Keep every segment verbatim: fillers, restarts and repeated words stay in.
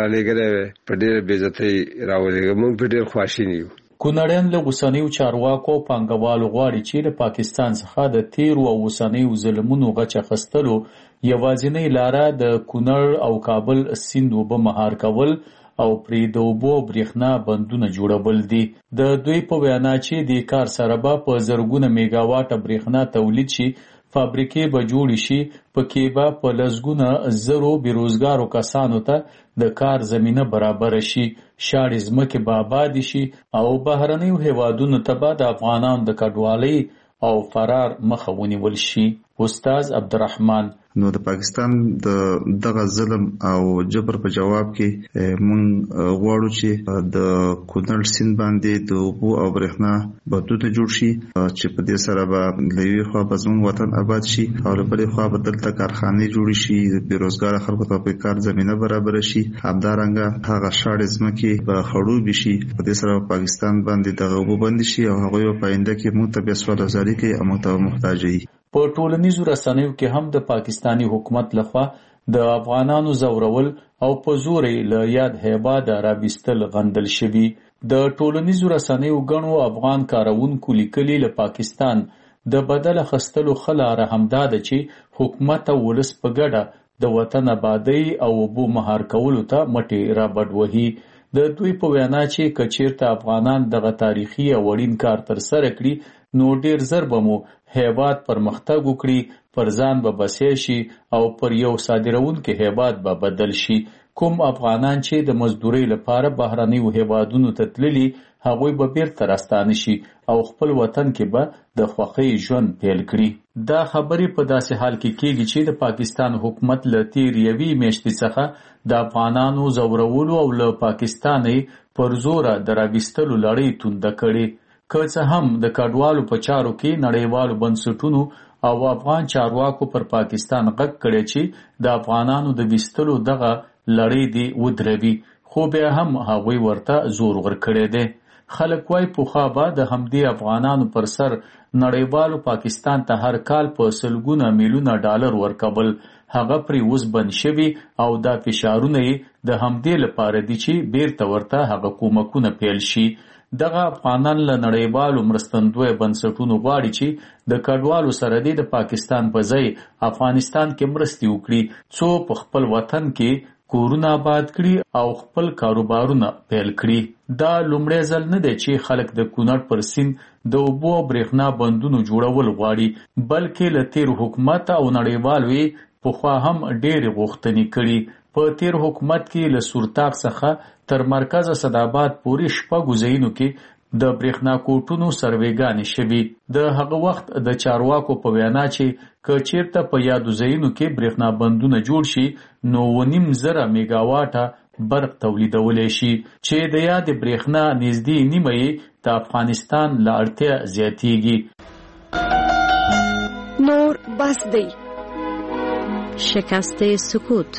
را لګره په ډېر بې عزتۍ راولېږه. موږ په ډېر خواشیني یو. کونړیان له اوسنیو چارواکو پانګوالو غواړي چې له پاکستان څخه د تیرو او اوسنیو ظلمونو غچ اخیستلو یوازینۍ لاره د کونړ او کابل سیند اوبه مهار کول او پرې د اوبو برېښنا بندونه جوړول دي. د دوی په وینا چې د کار سره به په زرګونه میګاواټه برېښنا تولید شي، فابریکې به جوړې شي، پکې به په لسګونه زرو بېروزګارو کسانو ته د کار زمینه برابر شي، شاړې ځمکې به آباد شي او بهرنیو هیوادونو ته به د افغانانو د کډوالۍ او فرار مخه ونیول شي. استاد عبدالرحمن: نو د پاکستان د دغه ظلم او جبر په جواب کې مونږ غواړو چې د کونړ سیند باندې د اوبو او برېښنا بندونه جوړ شي چې په دې سره به له یوې خوا به زموږ وطن آباد شي او له بلې خوا به دلته کارخانې جوړې شي، بېروزګاره خلکو ته په کار زمینه برابر شي، همدارنګه هغه شاړې ځمکې به خړوبې شي. په دې سره پاکستان باندې دغه اوبه بندې شي او هغوی به په آینده کې مونږ ته بیا سوالګزاري کوي او مونږ ته محتاج وي. په ټولنیزو رسنیو کې هم د پاکستانی حکومت لخوا د افغانانو زورول او په زور له یاد هیواده راویستل غندل شوي. د ټولنیزو رسنیو ګڼو افغان کارونکو لیکلي له پاکستان د بدل اخیستلو ښه لاره همدا ده چې حکومت او ولس په ګډه د وطن آبادۍ او اوبو مهار کولو ته مټې رابډ وهي. د دوی په وینا چې که چیرته افغانان دغه تاریخي او اړین کار ترسره کړي نو ډیر زر به مو هیواد پرمختګ وکړي، پر ځان به بسیا شي او پر یو صادرونکي هیواد به بدل شي. کوم افغانان چې د مزدورۍ لپاره بهرنیو هیوادونو ته تللي هغوی به بیرته راستانه شي او خپل وطن کې به د خوښۍ ژوند پیل کړي. دا خبرې په داسې حال کې کېږي چې د پاکستان حکومت له تیر یوې میاشتې څخه د افغانانو زورولو او له پاکستانه پر زوره د راویستلو لړۍ تونده کړې. که څه هم د کډوالو په چارو کې نړیوالو بنسټونو او افغان چارواکو پر پاکستان غږ کړی چې د افغانانو د ویستلو دغه لړۍ دی ودروي، خو بیا هم هغوی ورته زور ورکړی دی. خلک وایي پخوا به د همدې افغانانو پر سر نړیوالو پاکستان ته هر کال په سلګونه میلیونه ډالر ورکول، هغه پرې اوس بند شوي او دا فشارونه یې د همدې لپاره دي چې بیرته ورته هغه کومکونه پیل شي. دغه افغانان له نړیوالو مرستندوی بنسټونو غواړي چې د کډوالو سره د پاکستان په ځای افغانستان کې مرستې وکړي، څو په خپل وطن کې کورونه آباد کړي او خپل کاروبارونه پیل کړي. دا لومړی ځل نه دی چې خلک د کونړ پر سیند د اوبو او برېښنا بندونو جوړول غواړي، بلکې له تیر حکومت او نړیوالو یې پخوا هم ډېرې غوښتنې کړي. په تیر حکومت کې له سورتاق څخه تر مرکز صداباد پورې شپږو ځایونو کې د برېښنا کوټونو سروېګانې شوي. د هغه وخت د چارواکو په وینا چې که چیرته په یادو ځایونو کې برېښنا بندونه جوړ شي نو ونیم زره میګاواټه برق تولیدولی شي، چې د یاد برېښنا نږدې نیمه یې د افغانستان له اړتیا زیاتیږي. نور بس دی. شکست سکوت.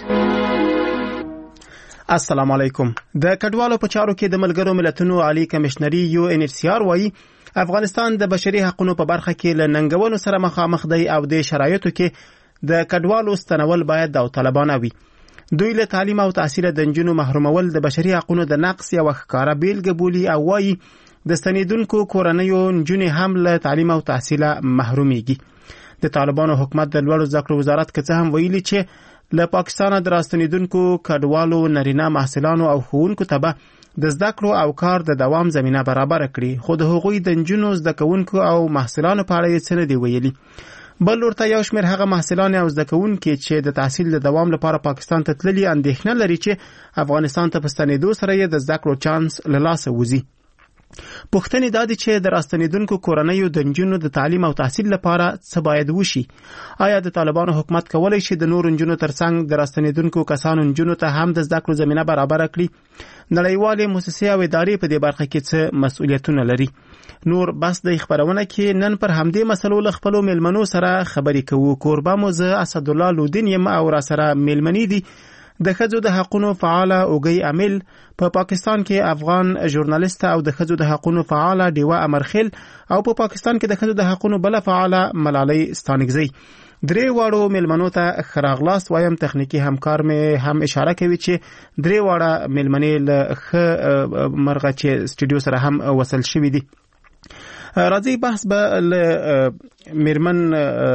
السلام علیکم. د کډوالو په چارو کې د ملګرو ملتونو عالی کمشنري یو ان ایچ سی آر وايي افغانستان د بشري حقوقو په برخه کې له ننګونو سره مخامخ دی او د شرایطو کې د کډوالو ستنول باید داوطلبانه وي. دوی له تعلیم او تحصیل د نجونو محرومول د بشري حقوقو د نقص یو ښکارا بیلګه بولي او وايي د ستنیدونکو کورنیو نجونې هم له تعلیم او تحصیل محرومیږي. د طالبانو حکومت د لوړو زده کړو وزارت کې څه هم ویلي چې له پاکستان د راستنیدونکو کډوالو نارینه محصلانو او ښوونکو ته به د زده کړو او کار د دوام زمینه برابر کړي، خو د هغوی د نجونو زده کوونکو او محصلانو په اړه یې څه نه دي ویلي. بل ورته یو شمېر هغه محصلان او زده کوونکي چې د تحصیل د دوام لپاره پاکستان ته تللي اندېښنه لري چې افغانستان ته په ستنېدو سره یې د زده کړو چانس له لاسه وځي. پوښتنې دا دي چې د راستنیدونکو کورنیو د نجونو د تعلیم او تحصیل لپاره څه باید وشي؟ آیا د طالبانو حکومت کولی شي د نورو نجونو ترڅنګ د راستنیدونکو کسانو نجونو ته هم د زده کړو زمینه برابره کړي؟ نړیوالې مؤسسې او ادارې په دې برخه کې څه مسؤلیتونه لري؟ نور بس د خبرونه کې نن پر همدې مسلو له خپلو میلمنو سره خبرې کوو. کوربه مو زه اسدالله لودین یم او را سره میلمنې دي د ښځو د حقوقو فعاله اوګی امیل په پاکستان کې افغان ژورنالیست او د ښځو د حقوقو فعاله ډیوا امرخیل او په پاکستان کې د ښځو د حقوقو بل فعاله ملالۍ ستانکزی. درې واړو ملمنو ته خراغلاست وایم. تخنیکی همکار مې هم اشاره کوي چې درې واړه ملمنې له ښه مرغه چې سټوډیو سره هم وصل شوي دي. راځي بحث به له میرمن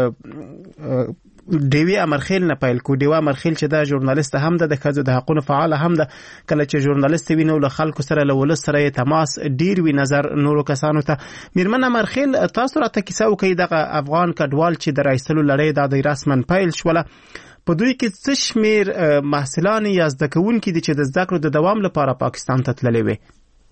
دیوی امرخیل نه پیل کو. دیوی امرخیل چې دا ژورنالیست هم ده، د ښځو د حقوقو فعال هم ده. کله چې ژورنالیست وي نو له خلکو سره له ولس سره تماس ډیر وی نظر نورو کسانو ته. میرمن امرخیل تاسو راته کیسه وکړئ دغه افغان کډوال چې د رایستلو لړۍ د رسمن پیل شوله، په دوی کې څه شمیر محصلان یا زده کوونکي دي چې د زده کړو د دوام لپاره پاکستان ته تللي وي؟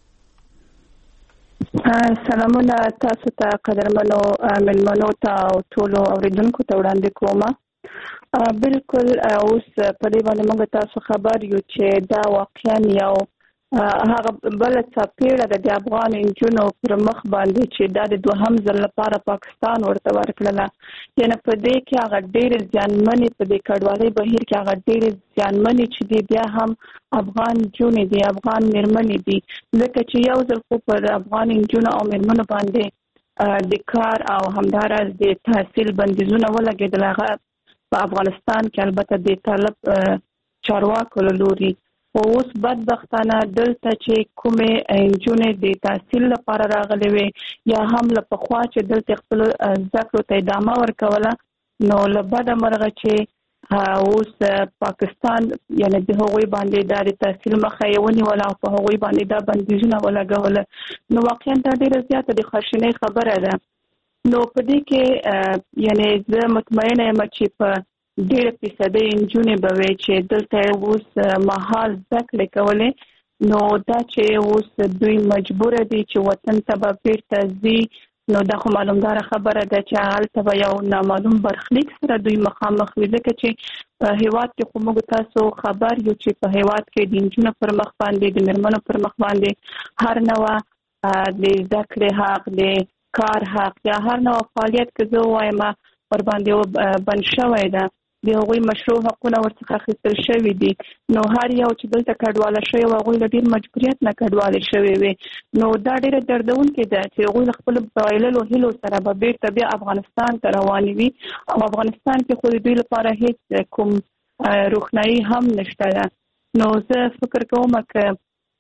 سلامونه تاسو ته قدرمنو ملمنو ته او ټولو اوریدونکو ته وړاندې کوم. بالکل اوس په دې باندې موږ تاسو خبر یو چې دا واقعا یو هغه بل څپېړه د افغان انجونو پر مخ باندې چې دا د دوهم ځل لپاره پاکستان ورته ورکړله. یعنې په دې کې هغه ډېرې زیانمنې په دې کډوالۍ بهیر کې هغه ډېرې زیانمنې چې دي بیا هم افغان نجونې دي، افغان مېرمنې دي، ځکه چې یو ځل خو پر افغان نجونو او مېرمنو باندې د کار او همداراز د تحصیل بندیزونه ولګېدل. هغه په افغانستان کې البته د طالب چارواکو له لوري. خو اوس بدبختانه دلته چې کومې نجونې د تحصیل لپاره راغلې وې یا هم له پخوا چې دلته خپلو زده کړو ته ادامه ورکوله، نو له بده مرغه چې اوس پاکستان یعنې د هغوی باندې دا د تحصیل مخه یې ونیوله او په هغوی باندې دا بندیزونه ولګوله، نو واقعا دا ډېره زیاته د خواشینۍ خبره ده. نو په دې کې یعنې زه مطمئنه یم چې په ډېر فیصدي نجونې به وي چې دلته اوس مهال زده کړې کولې، نو دا چې اوس دوی مجبوره دي چې وطن ته به بیرته ځي، نو دا خو معلومداره خبره ده چې هلته به یو نامعلوم برخلیک سره دوی مخامخ وي، ځکه چې په هیواد کې خو موږ تاسو خبر یو چې په هیواد کې د نجونو پر مخ باندې د مېرمنو پر مخ باندې هر نوع د زده کړې حق، د کار حق یا هر نوع فعالیت که زه وایم ور باندې بند شوی ده، د هغوی مشروع حقونه ورڅخه اخیستل شوي دي. نو هر یو چې دلته کډواله شوی و هغوی له ډېر مجبوریت نه کډوالې شوی وي، نو دا ډېره دردونکې ده چې هغوی له خپلو بایللو هیلو سره به بیرته بیا افغانستان ته روانې وي او افغانستان کې خو د دوی لپاره هیڅ کوم روښنایي هم نشته ده. نو زه فکر کوم که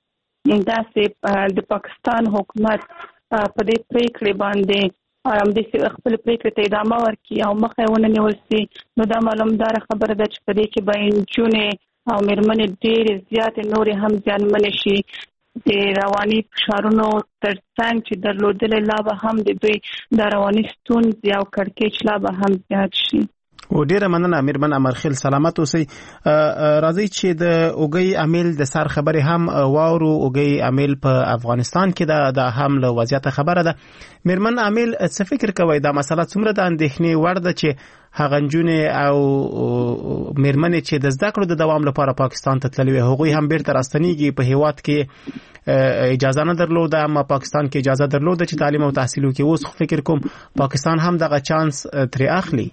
داسې د پاکستان حکومت په دې پریکړې باندې د خپل پریکړې ته ادامه ورکړي او مخه یې ونه نیول شي، نو دا معلومداره خبره ده چې په دې کې به نجونې او مېرمنې ډېرې زیاتې نورې هم زیانمنې شي. د رواني فشارونو تر څنګ چې درلودلې لا به هم د دوی د رواني ستونزې او کړکېچ لا به هم زیات شي. و ډیره مننه میرمن امرخیل، سلامت اوسئ. راځي چې د اوګي امیل د سر خبرې هم واورو. اوګي امیل په افغانستان کې ده، دا هم له وضعیت خبره ده. میرمن امیل څه فکر کوي دا مسله څومره د اندېښنې وړ ده چې هغه نجونې او میرمنې چې د زده کړو د دوام لپاره پاکستان ته تللي وي هغوی هم بیرته راستنیږي؟ په هیواد کې اجازه نه درلوده اما پاکستان کې اجازه درلوده چې تعلیم او تحصیل وکړي. اوس خو فکر کوم پاکستان هم دغه چانس ترې اخلي.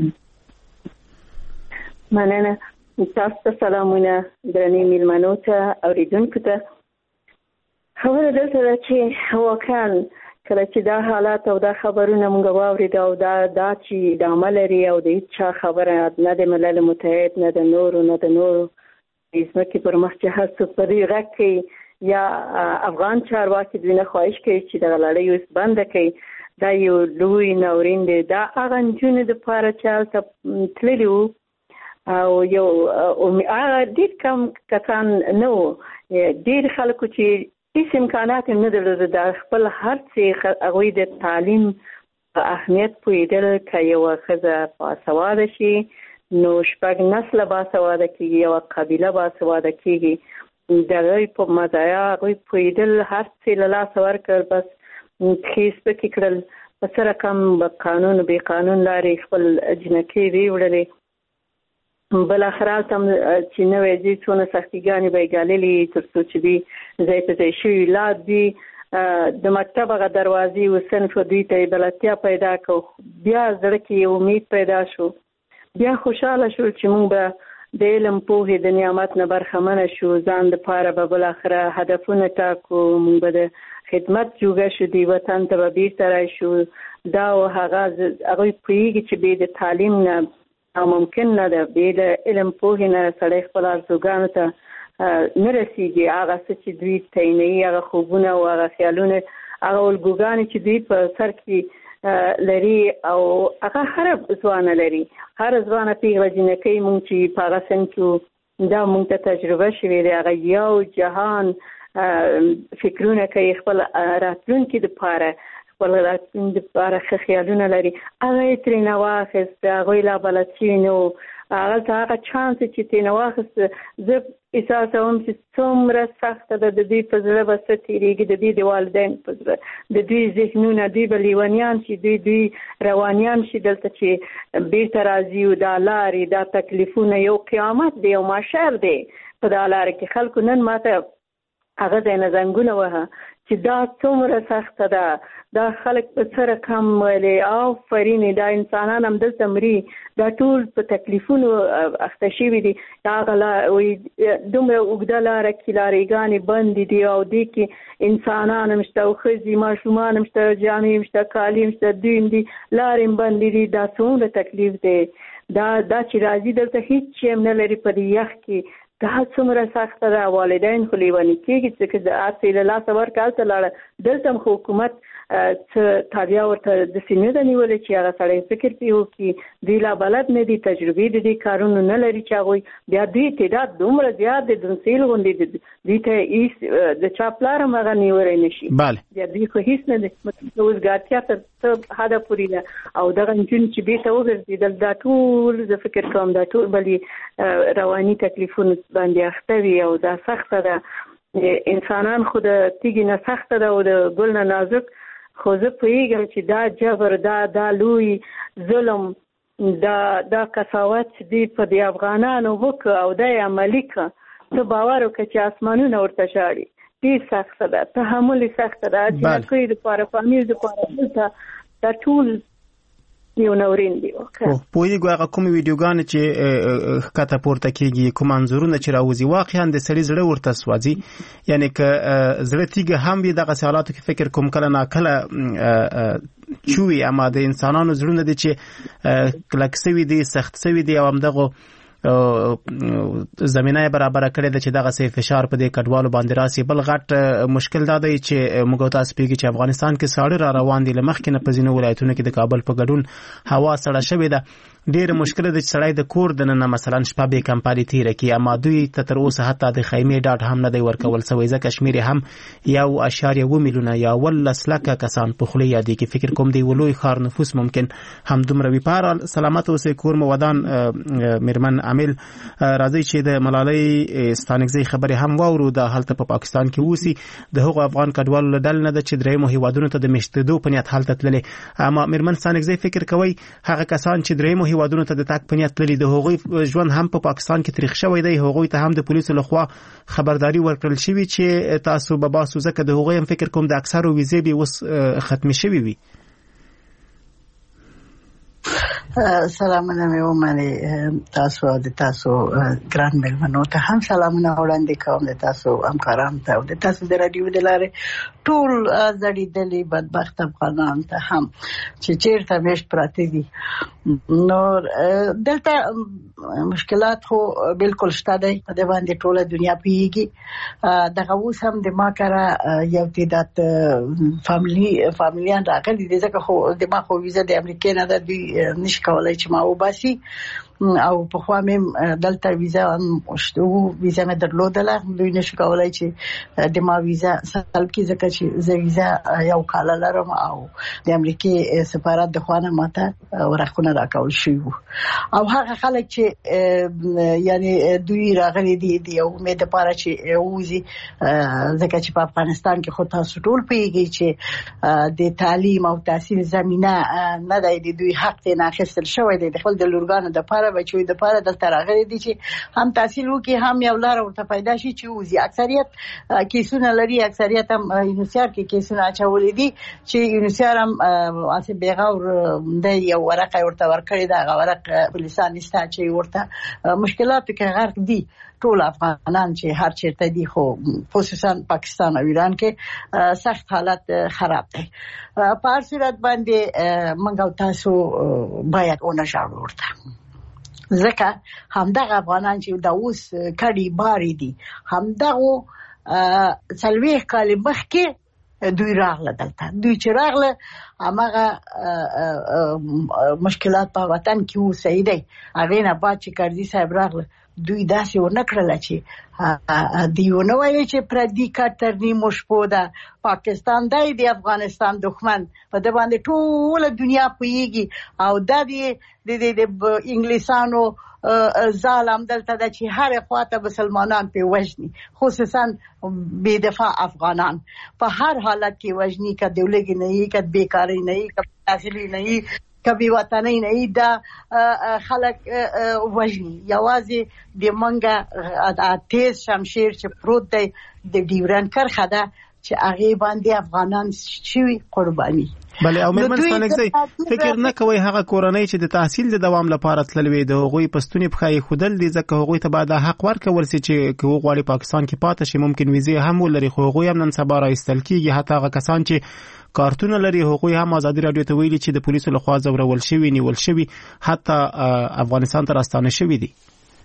مننه. تاسو ته سلامونه درنې میلمنو ته اوریدونکو ته. خبره دلته ده چې واقعا کله چې دا حالات او دا خبرونه موږ واورېد او دا دا چې ادامه لري او د هیچا خبره نه د ملل متحد نه د نورو نه د نورو د ځمکې پر مخ چې هر څوک په دې غږ کوي یا افغان چارواکي دوی نه خواهش کوي چې دغه لړۍ اوس بنده کړي، دا یو لوی ناورین دی. دا هغه نجونې دپاره چې هلته تللي وو او یو هغه ډېر کم کسان نه وو، ډېر خلکو چې هیڅ امکانات هم نه درلوده د خپل هر څه هغوی د تعلیم په اهمیت پوهېدل. که یوه ښځه باسواده شي نو شپږ نسله باسواده کېږي، یوه قبیله باسواده کېږي. د هغوی په مزایا هغوی پوهېدل، هر څه له لاسه ورکړل، بس پښې سپکې کړل، په څه رقم به قانون بې قانون لارې خپل جنکۍ ویوړلې. بالاخره هلته هم چې نوی ځي څونه سختیګانې به یې ګاللې تر څو چې دوی ځای په ځای شوي ولاد دي. د مکتب هغه دروازې و صنف دوی ته یې بلدتیا پیدا کړو، بیا زړه کې یې امید پیدا شو، بیا خوشحاله شو چې موږ به د علم پوهې د نعمت نه برخمنه شو، ځان دپاره به بالاخره هدفونه ټاکو، موږ به د خدمت جوړه شو دی وطن ته بیرته راشو دا او هغه هغه پریږي چې به د تعلیم نه ممکن نه ده به د علم پوهې نه سړی خپل ارزوګانو ته نه رسیږي هغه څه چې دوی تعینوي هغه خوبونه او هغه خیالونه هغه الګوګانې چې دوی په سر کې لري او هغه هر ځوانه لري هر ځوانه پیغله جنکۍ مونږ چې په هغه سن کې دا مونږ ته تجربه شوې دی هغه یو جهان فکرونه کوي خپل راتلونکي دپاره خپل راتلونکي دپاره ښه خیالونه لري هغه یې ترېنه واخیست هغوی لا بلد شوي نه وو هغلته هغه چانس چې ترېنه واخیست زه احساسوم چې څومره سخته ده د دوی په زړه به څه تېرېږي د دوی د والدین په زړه د دوی ذهنونه دوی به لیونیان شي دوی دوی روانیان شي دلته چې بیرته راځي او دا لارې دا تکلیفونه یو قیامت دی یو محشر دی په دا لاره کې خلکو نن ماته هغه ځای نه زنګونه وهه چې دا څومره سخته ده دا خلک په څه رقم ویلې آفرین دا انسانان همدلته مري دا ټول په تکلیفونو اخته شوي دي هغه دومره اوږده لاره کې لارېګانې بندې دي او دې کې انسانان هم شته او ښځې ماشومان هم شته جامې هم شته کالي هم شته دوی هم دي لارې هم بندې دي دا څومره تکلیف دی دا دا چې راځي دلته هېڅ شی هم نه لري په دې یخ کې دا څومره سخته ده والدین خو لیوني کېږي چې د هر څه یې له لاسه ورکړه هلته لاړه دلته هم خو حکومت څه تابیا ورته داسې نه ده نیولې چې هغه سړی فکر پرې وکړي دوی لا بلد نه دي تجربې د دې کارونو نه لري چې هغوی بیا دوی تعداد دومره زیات دی دنسیل غوندې دوی ته هېڅ د چا پلار هم هغه نیولی نه شي بیا دوی خو هېڅ نه دی مطلب وزګارتیا تر څه حده پورې ده او دغه نجونې چې بېرته وګرځېدل دا ټول زه فکر کوم دا ټول بلې رواني تکلیفونو باندې اخته وي او دا سخته ده انسانان خو د تیږې نه سخته ده او د ګل نه نازک خو زه پوهېږم چې دا جبر دا دا لوی ظلم دا دا قساوت چې دوی په دې افغانانو وکړه او دا یې عملي کړه ته باور وکړه چې اسمانونه ورته ژاړي ډېر سخته ده تحمل یې سخته ده جنکیو دپاره فامیل دپاره دلته دا ټول یو نورین دی پوهېږو هغه کومې ویډیوګانې چې ښکته پورته کېږي کوم انځورونه چې راوځي واقعا د سړي زړه ورته سوځي یعنې که زړه تیږه هم وي دغسې حالاتو کې فکر کوم کله ناکله چوي اما د انسانانو زړونه دي چې کلک سوي دي سخت سوي دي او همدغو زمینه برابر کړې ده چې دغه سي فشار په دې کډوالو باندې راسي بل غټ مشکل دا دی چې موږ تاسو پیږي چې افغانستان کې ساړه را روان دي لمخکې نه په ځینو ولایتونو کې د کابل په ګډون هوا سړه شوې ده ډېر مشکل ده چې سړی د کور دننه مثلا شپه به کمپالي تیره کړي اما دوی ته تر اوسه حتی د خیمې ډاډ هم نه دی ورکول سوی ځکه شمیر هم یو اشاریه اووه میلیونه یا ولس لکه کسان په خوله یادې کې فکر کوم دی ولوی خار نفوس ممکن هم دومره وي په سلامت اوسئ کور مو ودان میرمن عامل راځي چې د ملالۍ ستانکزۍ خبرې هم واورو د هلته په پاکستان کې اوسي د هغو افغان کډوالو له ډلې نه ده چې درېیمو هیوادونو ته د میشتېدو په نیت هلته تللې اما میرمن ستانکزۍ فکر کوئ هغه کسان چې درېیمو هیوادونو ته د تګ په نیت تللي د هغوی ژوند هم په پاکستان کې تریخ شوی دی هغوی ته هم د پولیسو لخوا خبرداری ورکړل شوي چې تاسو به باسو ځکه د هغوی هم فکر کوم د اکثرو ویزې به اوس ختمې شوي وي سلامونه مې ومنئ تاسو د تاسو ګران مېلمنو ته هم سلامونه وړاندې کوم د تاسو همکارانو ته او د تاسو د راډیو د لارې ټول زړېدلي بدبخت افغانان ته هم چې چېرته میشت پراته دي نور دلته مشکلات خو بالکل شته دی په دې باندې ټوله دنیا پوهېږي دغه اوس هم د ما کره یو تعداد فامیلي فامیلیان راغلي دي ځکه خو د ما خو ویزه د امریکې نه ده دوی نشي کولای چې ما وباسي او په خوا مې دلته ویزا هم شته ویزا مې درلودله دوی نشي کولای چې د ما ویزا سلب کړي ځکه چې زه ویزا یو کال لرم او د امریکې سفارت د خوا نه ماته ورقونه راکول شوي وو او هغه خلک چې یعنی دوی راغلي دي د یو امید دپاره چې ووځي ځکه چې په افغانستان کې خو تاسو ټول پوهېږئ چې د تعلیم او تحصیل زمینه نه دی د دوی حق ترې نه اخیستل شوی دی د خپل د لورګانو دپاره لپاره بچو د لپاره دلته راغلي دي چې هم تحصیل وکړي هم یو لار ورته پیدا شي چې وزي. اکثریت کیسونه لري، اکثریت هم یونیسیار کې کیسونه اچولې دي چې یونیسیار هم اسه بیغور د یو ورقه ورته ورکړي دا ورقه پولیسان نشته چې ورته مشکلات کې غرق دي ټول افغانان چې هر چیرته دي، خو خصوصا پاکستان او ایران کې سخت حالت خراب دی. په هر صورت باندې موږ او تاسو باید اون شاړو ورته، ځکه همدغه افغانان چې دا اوس کډي باري دي، همدغه څلوېښت کال مخکې دوی راغله دلته. دوی چې راغله هماغه مشکلات په وطن کې و صحیح دی. هغې نه بعد چې کرزي صاحب راغله دوی داسې ونه کړله چې دوی ونه ویلې چې پردي کټر نیمو شپو ده پاکستان دی د افغانستان دښمن، په ده باندې ټوله دنیا پوهېږي او دا د انګلیسانو ظالم دلته ده چې هر خواته مسلمانان پې وژني، خصوصا بې دفاع افغانان په هر حالت کې وژني، که د لږې نه وي، که بیکارۍ نه وي، که تحصیلي نه وي، که بې وطنۍ نه وي، دا خلک وژني. یوازې د منګه تیز شمشیر چې پروت دی د ډیورنډ کرښه ده چې هغې باندې افغانان شوي قرباني. بله او مېرمن ستانکزی فکر نه کوئ هغه کورنۍ چې د تحصیل د دوام لپاره تللې د هغوی په ستوني پښه ایښودل دي، ځکه هغوی ته باید حق ورکول شي چې که وغواړي پاکستان کې پاتې شي ممکن ویزې هم ولري، خو هغوی هم نن سبا راایستل کېږي. حتی هغه کسان چې کارتونه لري هغوی هم ازادي راډیو ته ویلي چې د پولیسو لخوا ځورول شوي، نیول شوي، حتی افغانستان ته راستانه شوي دي.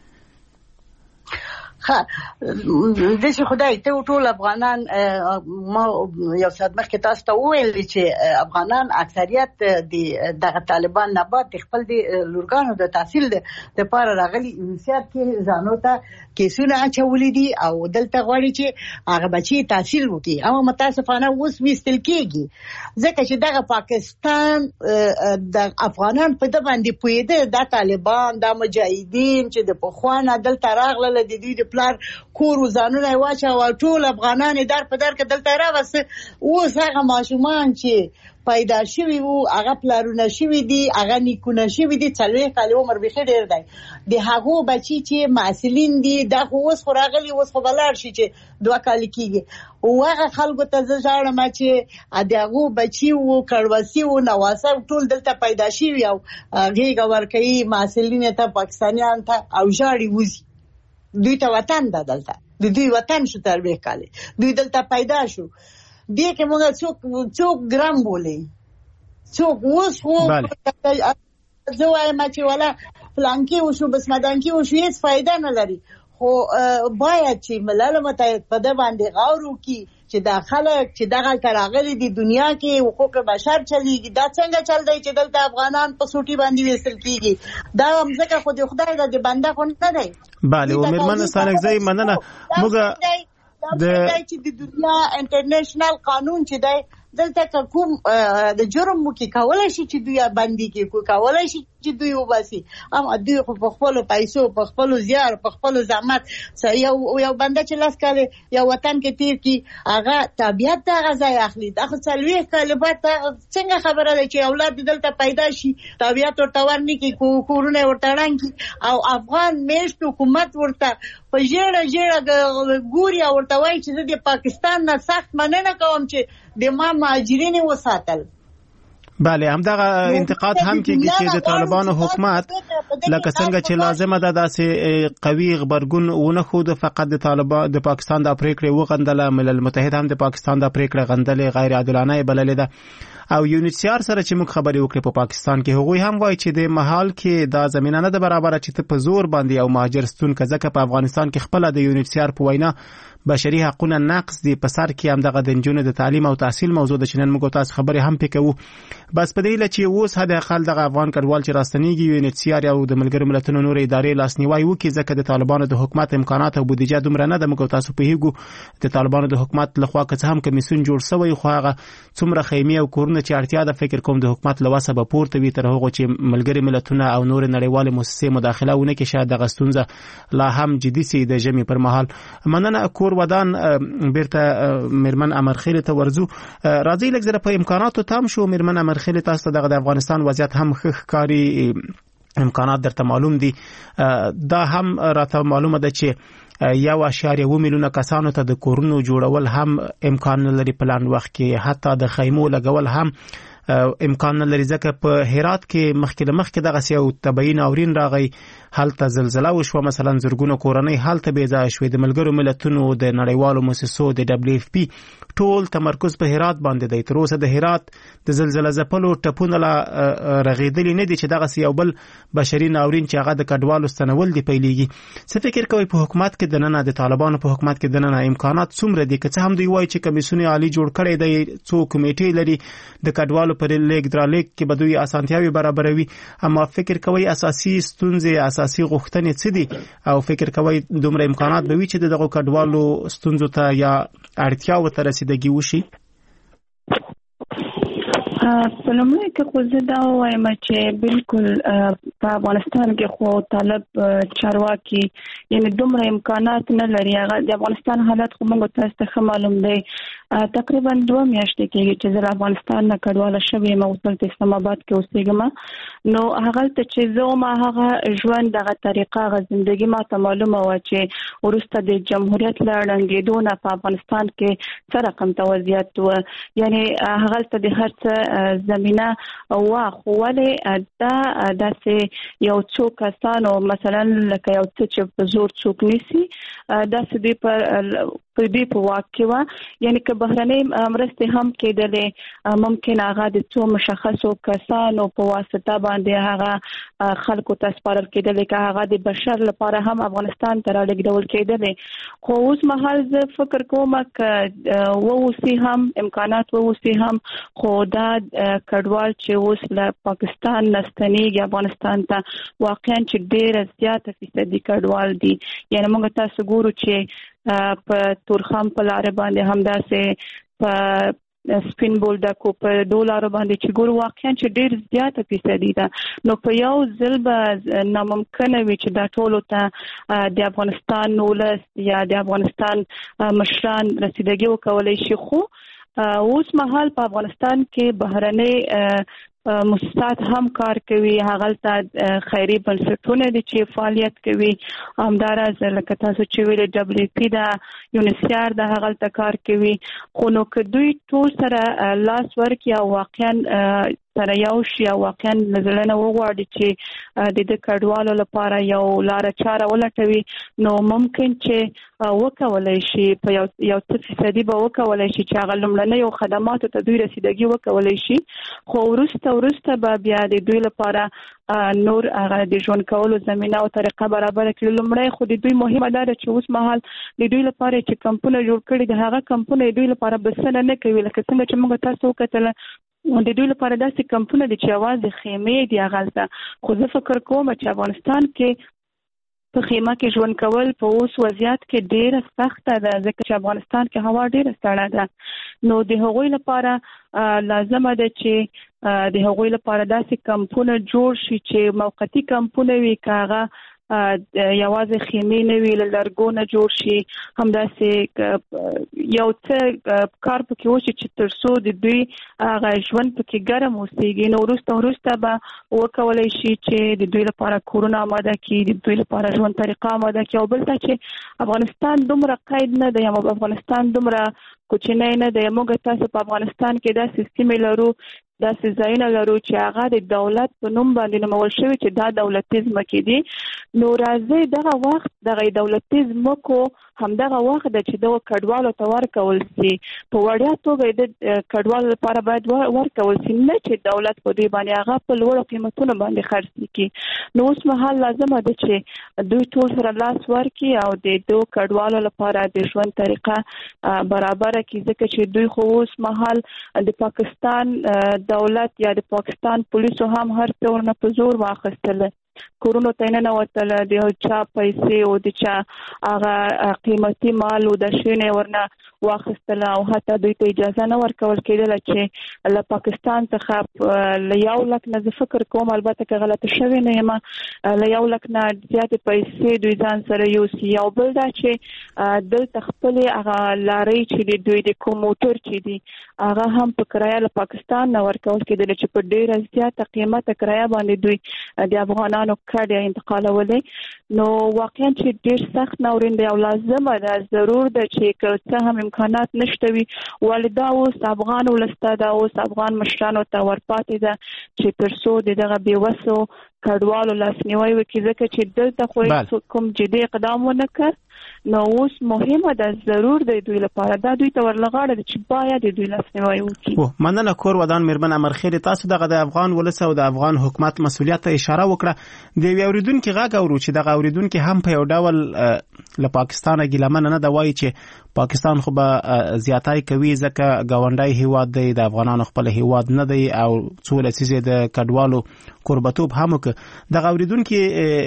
ها دغه خدای ته ټول افغانان ما یو سات مخکې تاسو ته وویل چې افغانان اکثریت د دغه طالبان نه بعد خپل د لورګانو د تحصیل د لپاره راغلي انسیات کې ځانو ته کیسونه اچولې دي او دلته غواړي چې هغه بچي تحصیل وکړي، اما متاسفانه اوس وستل کېږي ځکه چې دغه پاکستان د افغانان په د باندې پوهېده د طالبان د مجاهدین چې د پخوانه دلته راغله د دوی د پلار کور وزانونه واچو ټول افغانان در په در کې دلته راوسته. اوس هغه ماشومان چې پیدا شوي وو هغه پلارونه شوي دي، هغه نیکونه شوي دي، څلوېښت کاله عمر بیخي ډېر دی. د هغو بچي چې محصلین دي دا خو اوس خو راغلي، اوس خو به لاړ شي چې دوه کاله کېږي. او هغه خلکو ته زه ژاړم چې د هغو بچي وو، کړوسي وو، نواسه ټول دلته پیدا شوي او غېږه ورکوي محصلینو ته، پاکستانیانو ته، او ژاړي وځي. دوی ته وطن ده، دلته د دوی وطن شو څلوېښت کاله دوی دلته پیدا شو. دې کې موږ څوک څوک ګرام بولي، څوک اوس خو زه وایم چې ولا فلانکي وشو بس مدانکي وشو هیڅ فایده نه لري، خو باید چې ملل متحد په ده باندې غور وکړي چې دا خلک چې دغه راغلي دي دنیا کې حقوق بشر چلیږي، دا څنګه چل دی چې دلته افغانان په سوټي باندې وېستل کېږي. دا ځکه خو د خدای د بنده خو نه دی. بله او مېرمن ستانکزی مننه. موږ د چې د دنیا انټرنیشنل قانون چې دی دلته کوم د جرم مو کې کولای شي چې دوی باندې کې کولای شي چې دوی وباسي، اما دوی خو په خپل پیسو، په خپل زیار، په خپل زحمت یو یو بنده چې لاس کاله یو وطن کې تیر کی هغه طبيعت ته غځای اخلي. دا خو څلوېښت کاله بعد څنګه خبره ده چې اولاد دلته پیدا شي، طبيعت ورته ورني کې کورونه ورته ړنګ کی او افغان میشت حکومت ورته په ژړه ژړه ګوري او ورته وایي چې زه د پاکستان نه سخت مننه کوم چې د ما مهاجرین وساتل. بله همدغه انتقاد هم کېږي چې د طالبانو حکومت لکه څنګه چې لازمه ده داسې قوي غبرګون ونه ښود، فقط د طالبان د پاکستان د پریکړې وغندله. ملل متحد هم د پاکستان د پریکړې غندلې غیر عادلانه یې بللې ده. او یونیسیار سره چې موږ خبرې وکړې په پاکستان کې هغوی هم وایي چې د محال کې دا زمینه نه ده برابره چې ته په زور باندې او مهاجر ستون که، ځکه په افغانستان کې خپله د یونیسیار په وینا بشري حقونه نقص دي. په سر کې هم دغه د نجونو د تعلیم او تحصیل موضوع ده چې نن موږ تاسو خبرې هم پې کوو. بس په دې چې اوس حد اقل دغه افغان کډوال چې راستنیږي یونیسیار او د ملګرو ملتونو نور ادارې لاسنیوی وکړي، ځکه د طالبانو د حکومت امکانات او بودیجه دومره نه ده. موږ تاسو پوهیږو د طالبانو د حکومت لخوا که څه هم کمیسیون جوړ شوی، خو هغه څومره خیمې او کورونه چې اړتیا ده فکر کوم د حکومت له وسه به پورته وي تر هغو چې ملګري ملتونه او نور نړیوالې مؤسسې مداخله ونه کړي. شاید دغه ستونزه لا هم جدي سي د ژمي پر مهال. مننه. کور ودان بیرته مېرمن امرخیل ته ورځو. راځي لږ زره په امکاناتو تام شو. مېرمن امرخیل تاسو ته دغه د افغانستان وضعیت هم ښه ښکاري، امکانات درته معلوم دي. دا هم راته معلومه ده چې یو اشاریه اووه میلیونه کسانو ته د کورونو جوړول هم امکان نه لري په لاندې وخت کې، حتی د خیمو لګول هم امکان نه لري، ځکه په هرات کې مخکې له مخکې دغه یو طبعي ناورین راغی، هلته زلزله وشوه، مثلا زرګونه کورنۍ هلته بې ځایه شوې. د ملګرو ملتونو د نړیوالو مؤسسو د دبلیو اف پی ټول تمرکز په هرات باندې دی. تر اوسه د هرات د زلزله ځپلو ټپونه لا رغېدلي نه دي چې دغه یو بل بشري ناورین چې هغه د کډوالو ستنول دی پیلېږي. څه فکر کوئ په حکومت کې دننه د طالبانو په حکومت کې دننه امکانات څومره دي؟ که څه هم دوی وایي چې کمیسیون عالی جوړ کړی دی، څو کمیټې لري د کډوالو پر لیک درلیک کې به دوی اسانتیاوي برابروي، اما فکر کوي اساسي ستونزې اساسي غوښتنې څه دي او فکر کوي دومره امکانات به وي چې دغه کډوالو ستونزو ته یا اړتیاو ته رسیدګي وشي؟ په لومړي کې خو زه دا وایم چې بالکل په افغانستان کې خو طالب چارواکي یعنی دومره امکانات نه لري. هغه د افغانستان حالت خو موږ تاسو ته معلوم دی. تقریبا دوه میاشتې کېږي چې زه افغانستان نه کډواله شوې یم، اوس دلته اسلام آباد کې اوسېږم. نو هغه ته چې زه ما هغه ژوند دغه طریقه هغه زندگی ما ته معلومه وه چې وروسته د جمهوریت له ړنګېدو نه په افغانستان کې څه رقم توضیحات وه، یعنی هغه ته د هر څه زمینه وه، خو ولې دا داسې یو څو کسانو مثلا لکه یو څه چې په زور څوک نیسي داسې دوی په دوی په واک کې وه، یعنی که بهرنۍ مرستې هم کېدلې ممکن هغه د څو مشخصو کسانو په واسطه باندې هغه خلکو ته سپارل کېدلې، که هغه د بشر لپاره هم افغانستان ته رالیږدول کېدلې. خو اوس مهال زه فکر کوم که واوسي هم امکانات واوسي هم، خو دا کډوال چې اوس له پاکستان نه ستنېږي افغانستان ته واقعا چې ډېره زیاته فیصدي کډوال دي. یعنی موږ تاسو ګورو چې په تورخم په لارې باندې همداسې په سپین بولډکو په ډولارو باندې چې ګورو واقعا چې ډېر زیاته فیصدي ده. نو په یو ځل به ناممکنه وي چې دا ټولو ته د افغانستان ولس یا د افغانستان مشران رسیدګي وکولی شي. خو اوس مهال په افغانستان کې بهرنۍ مؤسسات هم کار کوي، هغلته خیري بنسټونه دي چې فعالیت کوي، همداراز لکه تاسو چې ویل دبلیو پی دا یونیسیار دا هغلته کار کوي. خو نو که دوی ټول سره لاس ورکړي او واقعا سره یو شي او واقعا نظرونه وغواړي چې د دې کډوالو لپاره یو لاره چاره ولټوي، نو ممکن چې وکولای شي په یو یو څه فیصدي به وکولای شي چې هغه لومړنیو خدماتو ته دوی رسیدګي وکولای شي. خو وروسته وروسته به بیا د دوی لپاره نور هغه د ژوند کولو زمینه او طریقه برابر کړي. لومړی خو د دوی مهمه دا ده چې اوس مهال د دوی لپاره چې کمپونه جوړ کړي د هغه کمپونه دوی لپاره بسنه نه کوي، لکه څنګه چې موږ تاسو وکتل د دوی لپاره داسې کمپونه دي چې یوازې خیمې دي هغلته. خو زه فکر کوم چې افغانستان کې په خیمه کې ژوند کول په اوس وضعیت کې ډېره سخته ده، ځکه چې افغانستان کې هوا ډېره سړه ده. نو د هغوی لپاره لازمه ده چې د هغوی لپاره داسې کمپونه جوړ شي چې موقتي کمپونه وي، که هغه یوازې خیمې نه وي له لرګو نه جوړ شي، همداسې یو څه کار پکې وشي چې تر څو د دوی هغه ژوند پکې ګرم اوسېږي. نو وروسته وروسته به وکولی شي چې د دوی لپاره کورونه آماده کړي، د دوی لپاره ژوند طریقه آماده کړي. او بل څه چې افغانستان دومره قید نه دی، افغانستان دومره کوچنی نه دی. موږ تاسو په افغانستان کې داسې سیمې لرو، داسې ځایونه لرو چې هغه د دولت په نوم باندې نومول شوي چې دا دولتي ځمکې دي. نو راځي دغه وخت دغه دولتي ځمکو همدغه وخت ده چې دغه کډوالو ته ورکول شي، په وړیا توګه د کډوالو لپاره باید ورکول شي، نه چې دولت په دوی باندې هغه په لوړو قیمتونو باندې خرڅ کړي. نو اوس مهال لازمه ده چې دوی ټول سره لاس ورکړي او د دوه کډوالو لپاره د ژوند طریقه برابره کړي، ځکه چې دوی خو اوس مهال د پاکستان دولت یا د پاکستان پولیسو هم هر څه ورنه په زور واخیستل. کورونو ته نه وتل د چا پیسې او د چا هغه قیمتي مال او د شینه ورنه واخستل او حتی دوی ته اجازه نه ورکول کېدل چې له پاکستان څخه له یو لک نه زه فکر کوم البته که غلطه شوې نه یم له یو لک نه زیاتې پیسې دوی ځان سره یوسي. یو بل دا چې دلته خپلې هغه لارۍ چې دي دوی د کوم موټر چې دي هغه هم په کرایه له پاکستان نه ورکول کېدل چې په ډېره زیاته قیمته کرایه باندې دوی د افغانانو کډې انتقالولې. نو واقعا چې ډېر سخت ناورین دی او لازمه ده ضرور ده چې که څه هم امکانات نشته وي ولې دا اوس افغان ولس ته دا اوس افغان مشرانو ته ورپاتې ده چې تر څو د دغه بېوسو کډوالو لاسنیوی وکړي ځکه چې دلته خو کوم جدي اقدام ونه کړ نو اوس مهمه ده ضرور دی دوی لپاره دا دوی ته ورلغاړه ده چې باید دوی لاسنیوی وکړي. مننه کور ودان میرمن امرخیل تاسو دغه د افغان ولس او د افغان حکومت مسؤلیت ته اشاره وکړه. د اوریدونکو غږ اورو چې دغه اوریدونکو هم په یو ډول له پاکستانه ګیلمن نه دا وایي چې پاکستان خو به زیاتای کوي ځکه ګاونډي هیواد دی د افغانانو خپل هیواد نه دی او څو لسیزه د کډوالو قربتوب هم وک. دغه اوریدونکو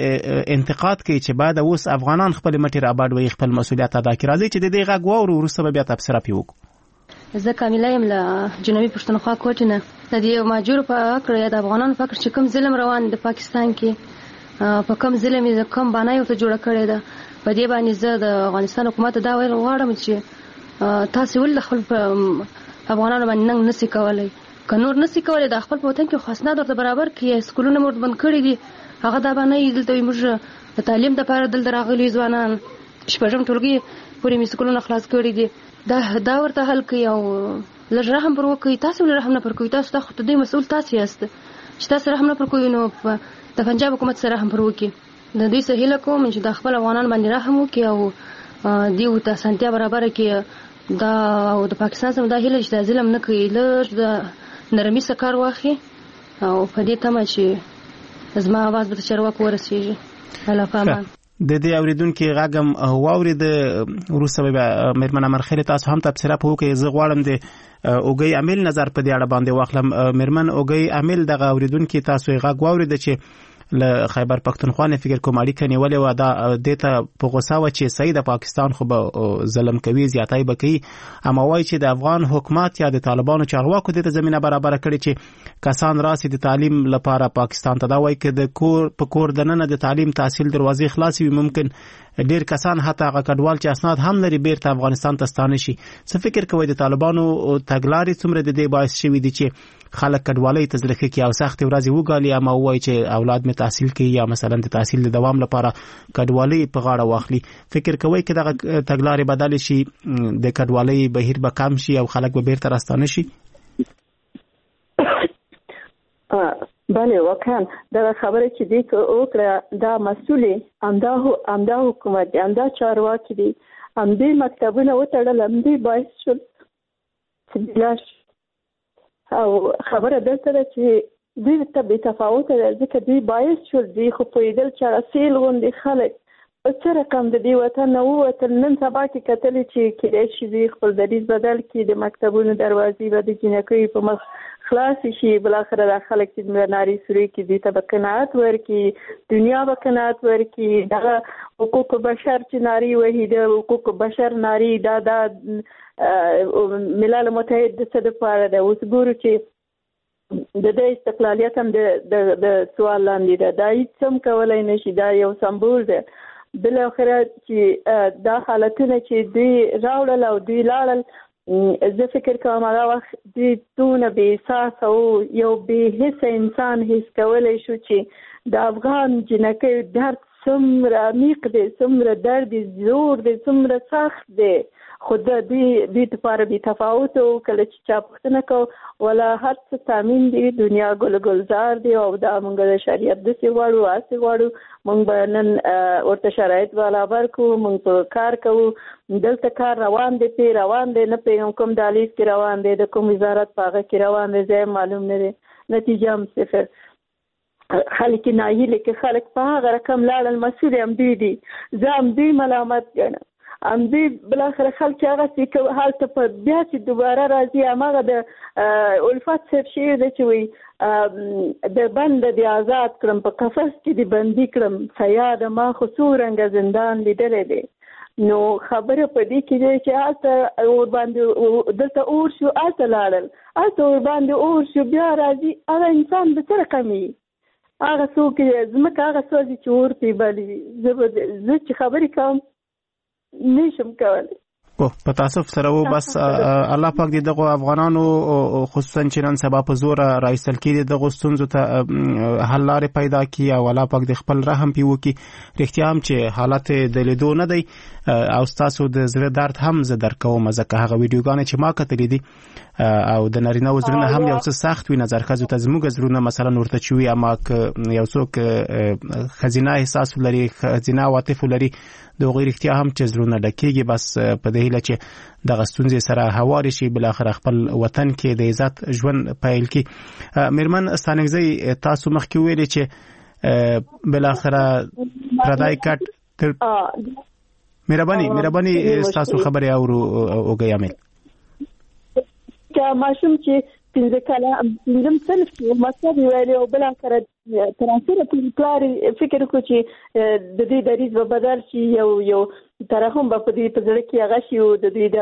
انتقاد کوي چې بعد اوس افغانان خپل مټي راباډ وي خپل مسؤلیت ادا کړي. راځي چې د دې غږ واورو وروسته بیا تفسیر پیوکو. زه کامله یم له جنوبي پښتونخوا کوټ نه د دې ماجور په اړه د افغانانو فکر چې کوم ظلم روان د پاکستان کې په کوم ظلم یې کوم باندې یو ته جوړ کړی ده په دې باندې زه د افغانستان حکومت دا ویل غواړم چې تاسو ول خپل افغانانو باندې ننګ نسی کولای که نور نسی کولای د خپل وطن کې خاص نه درته برابر کې سکولونه مور بند کړی دي هغه دا باندې دلته موږ د تعلیم د لپاره دلته راغلي ځوانان شپږم ټولګي پورې می سکولونه خلاص کړی دي دا دا ورته حل کوي او لږ رحم پر وکړي تاسو له رحم نه پر کوي تاسو ته خو دې مسؤل تاسو یاست چې تاسو رحم نه پر کوي نو د پنجاب حکومت سره رحم پر وکړي د دې سهیله کوم چې د خپل افغانان باندې رحم وکړي او دیو ته سنتیا برابر کړي دا او د پاکستان سره دا هیله چې ظلم نه کوي لږ د نرمي سکار واخلي او په دې تمه چې زما आवाज به چرواک ورسیږي. الله پامان د دې اوریدونکو غاګم واورید وروسته به میرمن امرخیل تاسو هم تفسیر په وکي زه غواړم د اوګي عامل نظر په دې اړه باندې واخلم. میرمن اوګي عامل دغه اوریدونکو تاسو غاګ واورید چې له خیبر پختونخوا نه فکر کوم اړیکه نیولې و دا دته په غوسه و چې سید پاکستان خو به ظلم کوي زیاتای بکوي اما وایي چې د افغان حکومت یا د طالبانو چارواکو د زمينه برابر کړي چې کسان راسي د تعلیم لپاره پاکستان ته دا وایي چې د کور په کور دننه د تعلیم تحصیل دروازې خلاصي وي ممکن ډیر کسان حتی هغه کډوال چې اسناد هم لري بیرته افغانستان ته ستانه شي. څه فکر کوي د طالبانو تګلارې څومره د دې باعث شوي دي چې خلک کډوالۍ ته ځلخي کوي او سخت ورځي وګالي اما وایي چې اولاد می تحصیل کوي یا مثلا د تحصیل د دوام لپاره کډوالۍ په غاړه واخلي. فکر کوي چې دغه تګلارې بدل شي د کډوالۍ بهیر به کم شي او خلک به بیرته راستانه شي؟ بله واقعا دا خبره چې دی که وکړه دا مسؤلې همدا همدا حکومت دی همدا چارواکي دي همدې مکتبونه وتړل همدې باعث شول چې بلاش او خبره دلته ده چې دوی ته بې تفاوته ده ځکه دوی باعث شول دوی خو پوهېدل چې سیل غوندې خلک په څه رقم د دې وطن نه ووتل نن سبا کې کتلې چې کېدای شي دوی خپل دریځ بدل کړي د مکتبونو دروازې به د جینکیو په مخ خلاص شي بالاخره دا خلک چې ناري سوري کې دي ته به قناعت ورکړي دنیا به قناعت ورکړي دغه حقوق بشر چې ناري وهي د حقوق بشر ناري دا دا ملل متحد د څه دپاره ده اوس ګورو چې د دې استقلالیت هم د د سوال لاندې ده دا هیڅ هم کولی نه شي دا یو سمبول ده بالاخره چې دا حالتونه چې دوی راوړل او دوی لاړل زه فکر کوم هغه وخت دوی دونه بې احساسه او یو بې حسه انسان حس کولی شو چې د افغان جنکیو درد څومره عمیق دی څومره درد زور دی څومره سخت دی خو د دې دې لپاره بې تفاوت و کله چې چا پوښتنه کو ولا هر څه تامین دي دنیا ګل ګلزار دی او دا موږ د شریعت داسې غواړو هسې غواړو موږ به نن ورته شرایط برابر کړو موږ په کار کوو دلته کار روان دی پې روان دی نه پوهېږم کوم دهلیز کې روان دی د کوم وزارت په هغه کې روان دی ځای معلوم نه دی نتیجه هم صفر خلک ناهیله کې خلک په هغه رقم لاړل مسؤل هم دوی دي زه هم دوی ملامت ګڼم ام دې بل اخر خلک هغه چې حالت په بیا چې دوباره راځي هغه د الفت څخه شي چې وي د بند د آزاد کړم په قفس کې د بندي کړم سیاد ما خصورنګ زندان لیدلې دي نو خبره په دې کې دی چې هلته اور باندې دلته اور شو هلته لاړل هلته اور باندې اور شو بیا راځي هغه انسان به څه رقم وي هغه څوک ځمکه هغه سوځي چې اور پرې بلي زه چې خبرې کوم نشم کولی او په تاسف سره و بس الله پاک دې دغه افغانانو خصوصا چې نن سبا په زور راایستل کېدي دغه ستونزو ته حل لارې پیدا کړي او الله پاک دې خپل رحم پې وکړي رښتیا هم چې حالت د لیدو نه دی او ستاسو د زړه درد هم زه درک کوم ځکه هغه ویډیوګانې چې ما کتلې دي او د نارینه وزرونه هم یو څه سخت وي نظر ښځو ته زموږ زړونه مثلا ورته چوي اما یو څوک ښځینه احساس لري ښځینه عواطف لري د هغوی رښتیا هم چې زړونه ډکېږي بس په دې هیله چې دغه ستونزې سره هوارې شي بالاخره خپل وطن کې د عزت ژوند پیل کړي میرمن ستانکزۍ تاسو مخکې ویلې چې بالاخره پردی کټ تر مهرباني مهرباني تاسو خبرې اورو اوګي عامل که ماشوم چې پنځه کاله پنځم صنف کې مکتب ویلې او بالاخره تر اخره پلار فکر وکړ چې د دې دریځ به بدل شي یو یو ترحم به په دې په زړه کې هغه شي او د دې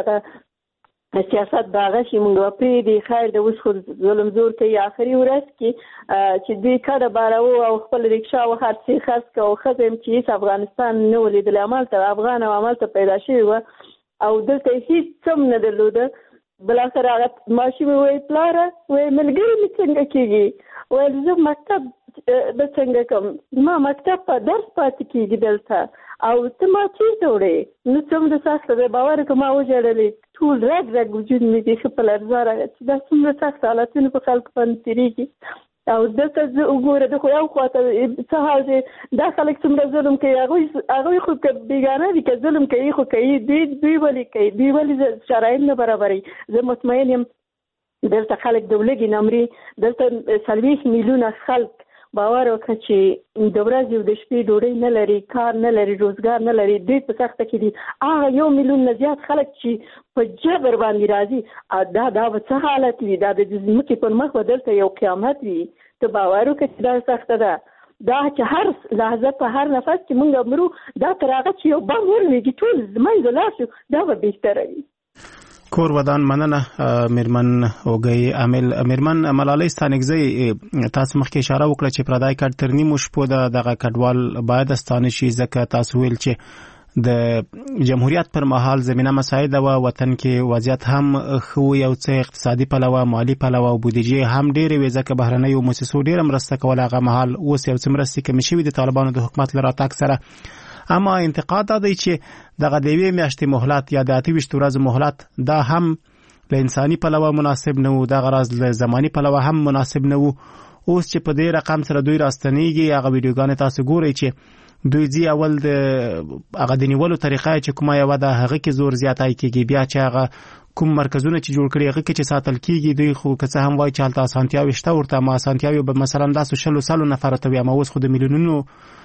دغه سیاست به هغه شي موږ به پرېږدي خیر د اوس خو ظلم زور کوي آخري ورځ کې چې دوی کډه بارو او خپل رکشا و هر څه خرڅ کړه او ښځه یم چې هېڅ افغانستان نه و لیدلی همالته افغان او همالته پیدا شوې وه او دلته یې هېڅ هم نه درلوده بالاخره هغه ماشوم وایي پلاره وایي ملګري مې څنګه کېږي ویل زه مکتب به څنګه کوم ما مکتب په درس پاتې کېږي دلته او ته ما چېرته وړې نو څومره سخته دی باور وکړه ما وژړلې ټول رګ رګ وجود مې بیخي په لړزه راغی چې دا څومره سخت حالتونه په خلکو باندې تېرېږي او دلته زه وګوره د خو یو خواته څه حال چې دا خلک څومره ظلم کوي هغوی هغوی خو که بیګانه دي که ظلم کوي خو کوي دوی دوی ولې کوي دوی ولې شرایط نه برابروي زه مطمئن یم دلته خلک د ولږې نه مري دلته څلوېښت میلیونه خلک باور وکړه چې د ورځې او د شپې ډوډۍ نه لري کار نه لري روزګار نه لري دوی په سخته کې دي هغه یو میلیون نه زیات خلک چې په جبر باندې راځي دا دا به څه حالت وي دا د ځمکې پر مخ به دلته یو قیامت وي ته باور وکړه چې دا سخته ده دا چې هر لحظه په هر نفس کې موږ مرو دا تر هغه چې یو بم ولوېږي ټول منځه لاړ شو دا به بهتره وي کور ودان مننه میرمن اوګي عامل میرمن ملالۍ ستانکزۍ تاسو مخکې اشاره وکړه چې پردی کډ تر نیمو شپو د دغه کډوال باید ستانه شي ځکه تاسو ویل چې د جمهوریت پر مهال زمينه مساعده و وطن کې وضعیت هم خو یو څه اقتصادي پلوه مالی پلوه او بودیجه هم ډېر وي ځکه بهرنۍ مؤسسو ډېر مرسته کوله هغه مهال اوس یو څه مرستې کمې شوي د طالبانو د حکومت له راتګ سره اما انتقاد دا دی چې دغه د یوې میاشتې مهلت یا د اته ویشت ورځو مهلت دا هم له انساني پلوه مناسب نه و دغه راز له زماني پلوه هم مناسب نه و اوس چې په دې رقم سره دوی راستنیږي هغه ویډیوګانې تاسو ګورئ چې دوی ځي اول د هغه د نیولو طریقه چې کومه یوه ده هغه کې زور زیاتی کېږي بیا چې هغه کوم مرکزونه چې جوړ کړي هغه کې چې ساتل کېږي دوی خو که څه هم وایي چې هلته اسانتیاوې شته ورته اما اسانتیاوې به مثلا داسې شلو سلو نفرو ته وي اما اوس خو د میلیونونو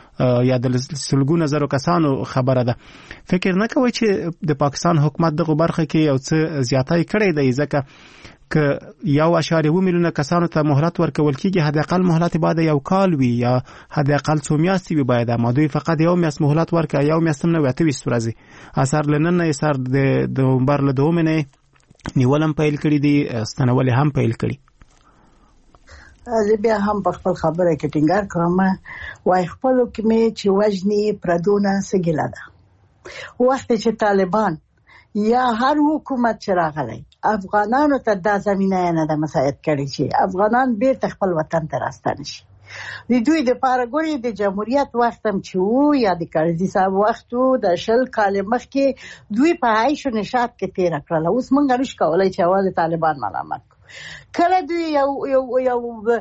یا د سلګونو زرو کسانو خبره ده فکر نه کوئ چې د پاکستان حکومت دغه برخه کې یو څه زیاتی کړی دی ځکه که یو اشاریه اووه میلیونه کسانو ته مهلت ورکول کېږي حد اقل مهلت باید یو کال وي یا حد اقل څو میاشتې وي باید اما دوی فقط یو میاشت مهلت ورکړه یو میاشت هم نه وي اته ویشت ورځې اثر له نن نه یې سر د نومبر له دومې نه نیول هم پیل کړي دي ستنول هم پیل کړي زه بیا هم په خپل خبره کې ټینګار کوم وای خپلو کې مې چې وجنې پردونه سګیله ده وخت چې طالبان یا هر حکومت چې راغلی افغانانو ته دا زمینه نه ده مساعد کړي چې افغانان بیرته خپل وطن ته راستانه شي د دوی د پاره ګوري د جمهوریت وخت هم چې وو یا د کرزي صاحب وخت وو د شل کال مخکې دوی په عیش و نشاط کې تیر کړل اوس موږ نشو کولای چې اواز طالبان ملامت کله دوی یو یو یو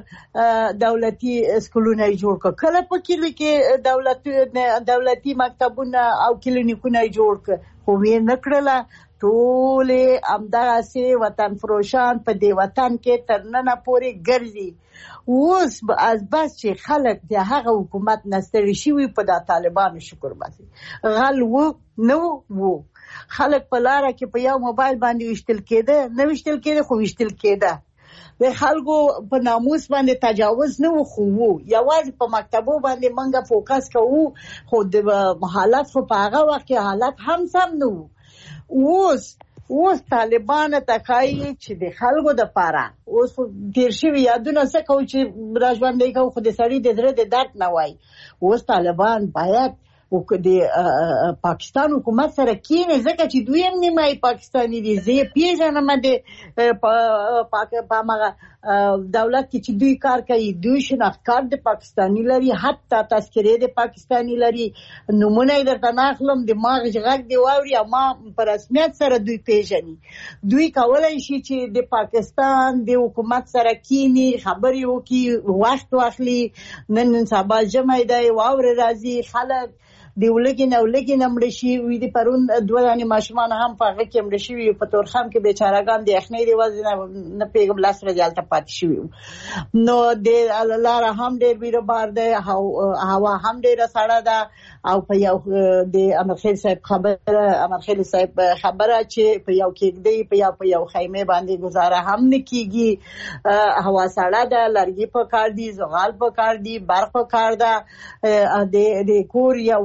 دولتي سکولونه جوړ کړ کله په کلی کې دولتي دولتي مکتبونه او کلینیکونه جوړ کړ خو وی نکړله ټول امداسې وطن فروشان په دې وطن کې تر نن پورې ګرځي اوس از بس چې خلک د هغه حکومت نستړي شي په د طالبانو شکر باسي غل وو نو وو خلک په لار کې په یو موبایل باندې وشتل کېده، نه وشتل کېده خو وشتل کېده. د خلکو په ناموس باندې تجاوز نه و، خو وو یوازې په مکتبو باندې منګه فوکس کوو، خو د حالت خو په هغه وخت کې حالت هم سم نه وو. اوس اوس طالبان تخایي چې د خلکو د پاره اوس تیر شوي یادونه څه کوو چې راژوندی کوو، خو د سړي د زړه د درد نه وای. اوس طالبان باید او د پاکستان حکومت سره کینې، ځکه چې دوی هم نیمایي پاکستاني دي. زه یې پیژنم د په هغه دولت کې چې دوی کار کوي، دوی شناختکار د پاکستاني لري، حتی تذکرې د پاکستاني لري، نومونه یې درته نه اخلم، د ماغ غږ دی واوري او ما په رسمیت سره دوی پیژني. دوی کولی شي چې د پاکستان د حکومت سره کینې، خبرې وکړي، وخت واخلي. نن سبا ژمی دی، واوره راځي، خلک د ولګي نه ولګي نه مړ شي وي. د پرون دوه دانې ماشومان هم په هغه کې مړ شوي، په تورخم کې بیچارهګان د یخنۍ د وجې نه پیغام لاس ورځې هلته پاتې شوي. نو د لاره هم ډېر بیروبار دی، هوا هم ډېره سړه ده، او په یو د امرخیل صاحب خبره امرخیل صاحب خبره چې په یو کېږدۍ په یو په یو خیمې باندې گزاره هم نه کېږي. هوا سړه ده، لرګي په کار دي، زغال په کار دي، برق په کار ده، د کور یو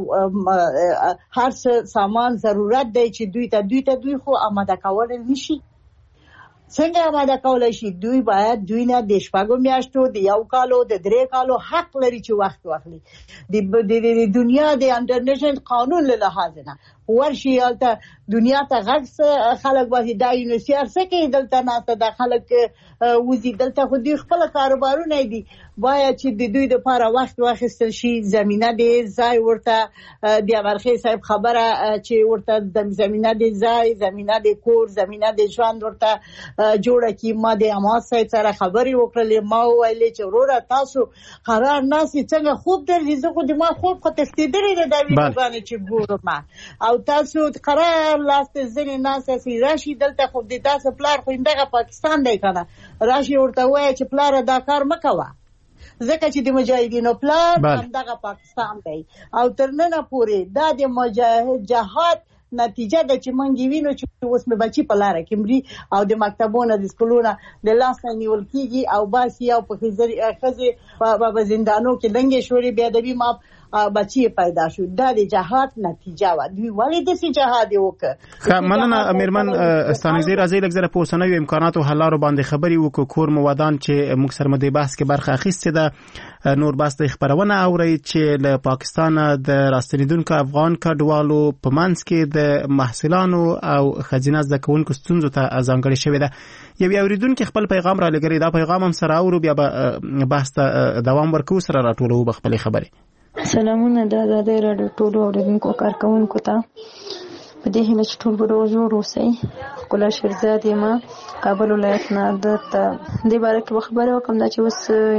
هر څه سامان ضرورت دی چې دوی ته دوی ته دوی خو آماده کول نشي. څنګه آماده کولای شي؟ دوی باید دوی نه د شپږو میاشتو، د یو کالو، د درې کالو حق لري چې وخت واخلي. د دنیا د انټرنیشنل قانون له لحاظ نه ورشي هلته دنیا ته غږ خلک وایي دا یونیسیار څه کوي دلته ناسته دا خلک وځي دلته، خو دوی خپل کاروبارونه دي. باید چې د دوی دپاره وخت واخیستل شي، زمینه د ځای ورته د امرخیل صاحب خبره چې ورته د زمینه د ځای، زمینه د کور، زمینه د ژوند ورته جوړه کړي. ما د حماس صاحب سره خبرې وکړلې، ما وویلې چې وروره تاسو قرار ناستئ، څنګه خوب درځي؟ زه خو د ما خوب خو تښتېدلی دی دا ویډیوګانې چې ګورم، او تاسو قرار لاستئ ځینې ناستئ راشي دلته، خو د تاسو پلار خو همدغه پاکستان دی که نه، راشي ورته ووایه چې پلاره دا کار مه کوه، ځکه چې د مجاهدینو پلار همدغه پاکستان دی. او تر ننه پورې دا د مجاهد جهاد نتیجه ده چې موږ وینو چې اوس مې بچي په لاره کې مري، او د مکتبونو د سکولونو د لاس نه نیول کېږي، او باسي او په ښځې په زندانو کې دنګې شورې بې ادبي ما بچی پیدا شو. دا د جهاد نتیجه و. دوی ولې داسې جهاد وکړ؟ مننه میرمن ستانکزی، راځئ لږ زره په اوسنیو امکاناتو حل لارو باندې خبرې وکړو. کور مو ودان چې موږ سره مو د بحث کې برخه اخیستې ده، نور بحث د خبرونه اورئ چې له پاکستان د راستنېدونکو افغان کډوالو په منځ کې د محصلانو او ښځینه زده کوونکو ستونزو ته ځانګړې شوې ده. یو اورېدونکي خپل پیغام را لګوي، دا پیغام هم سره اورو، بیا به بحث ته دوام ورکوو، سره راټولوو به خپلې خبرې. سلامونه د ازادۍ راډیو ټولو اورېدونکو کارکوونکو ته، په دې هیله چې ټول به روغ جوړ اوسئ. ښکلا شیرزاد یم، کابل ولایت نه. دلته دې باره کې به خبرې وکړم دا چې اوس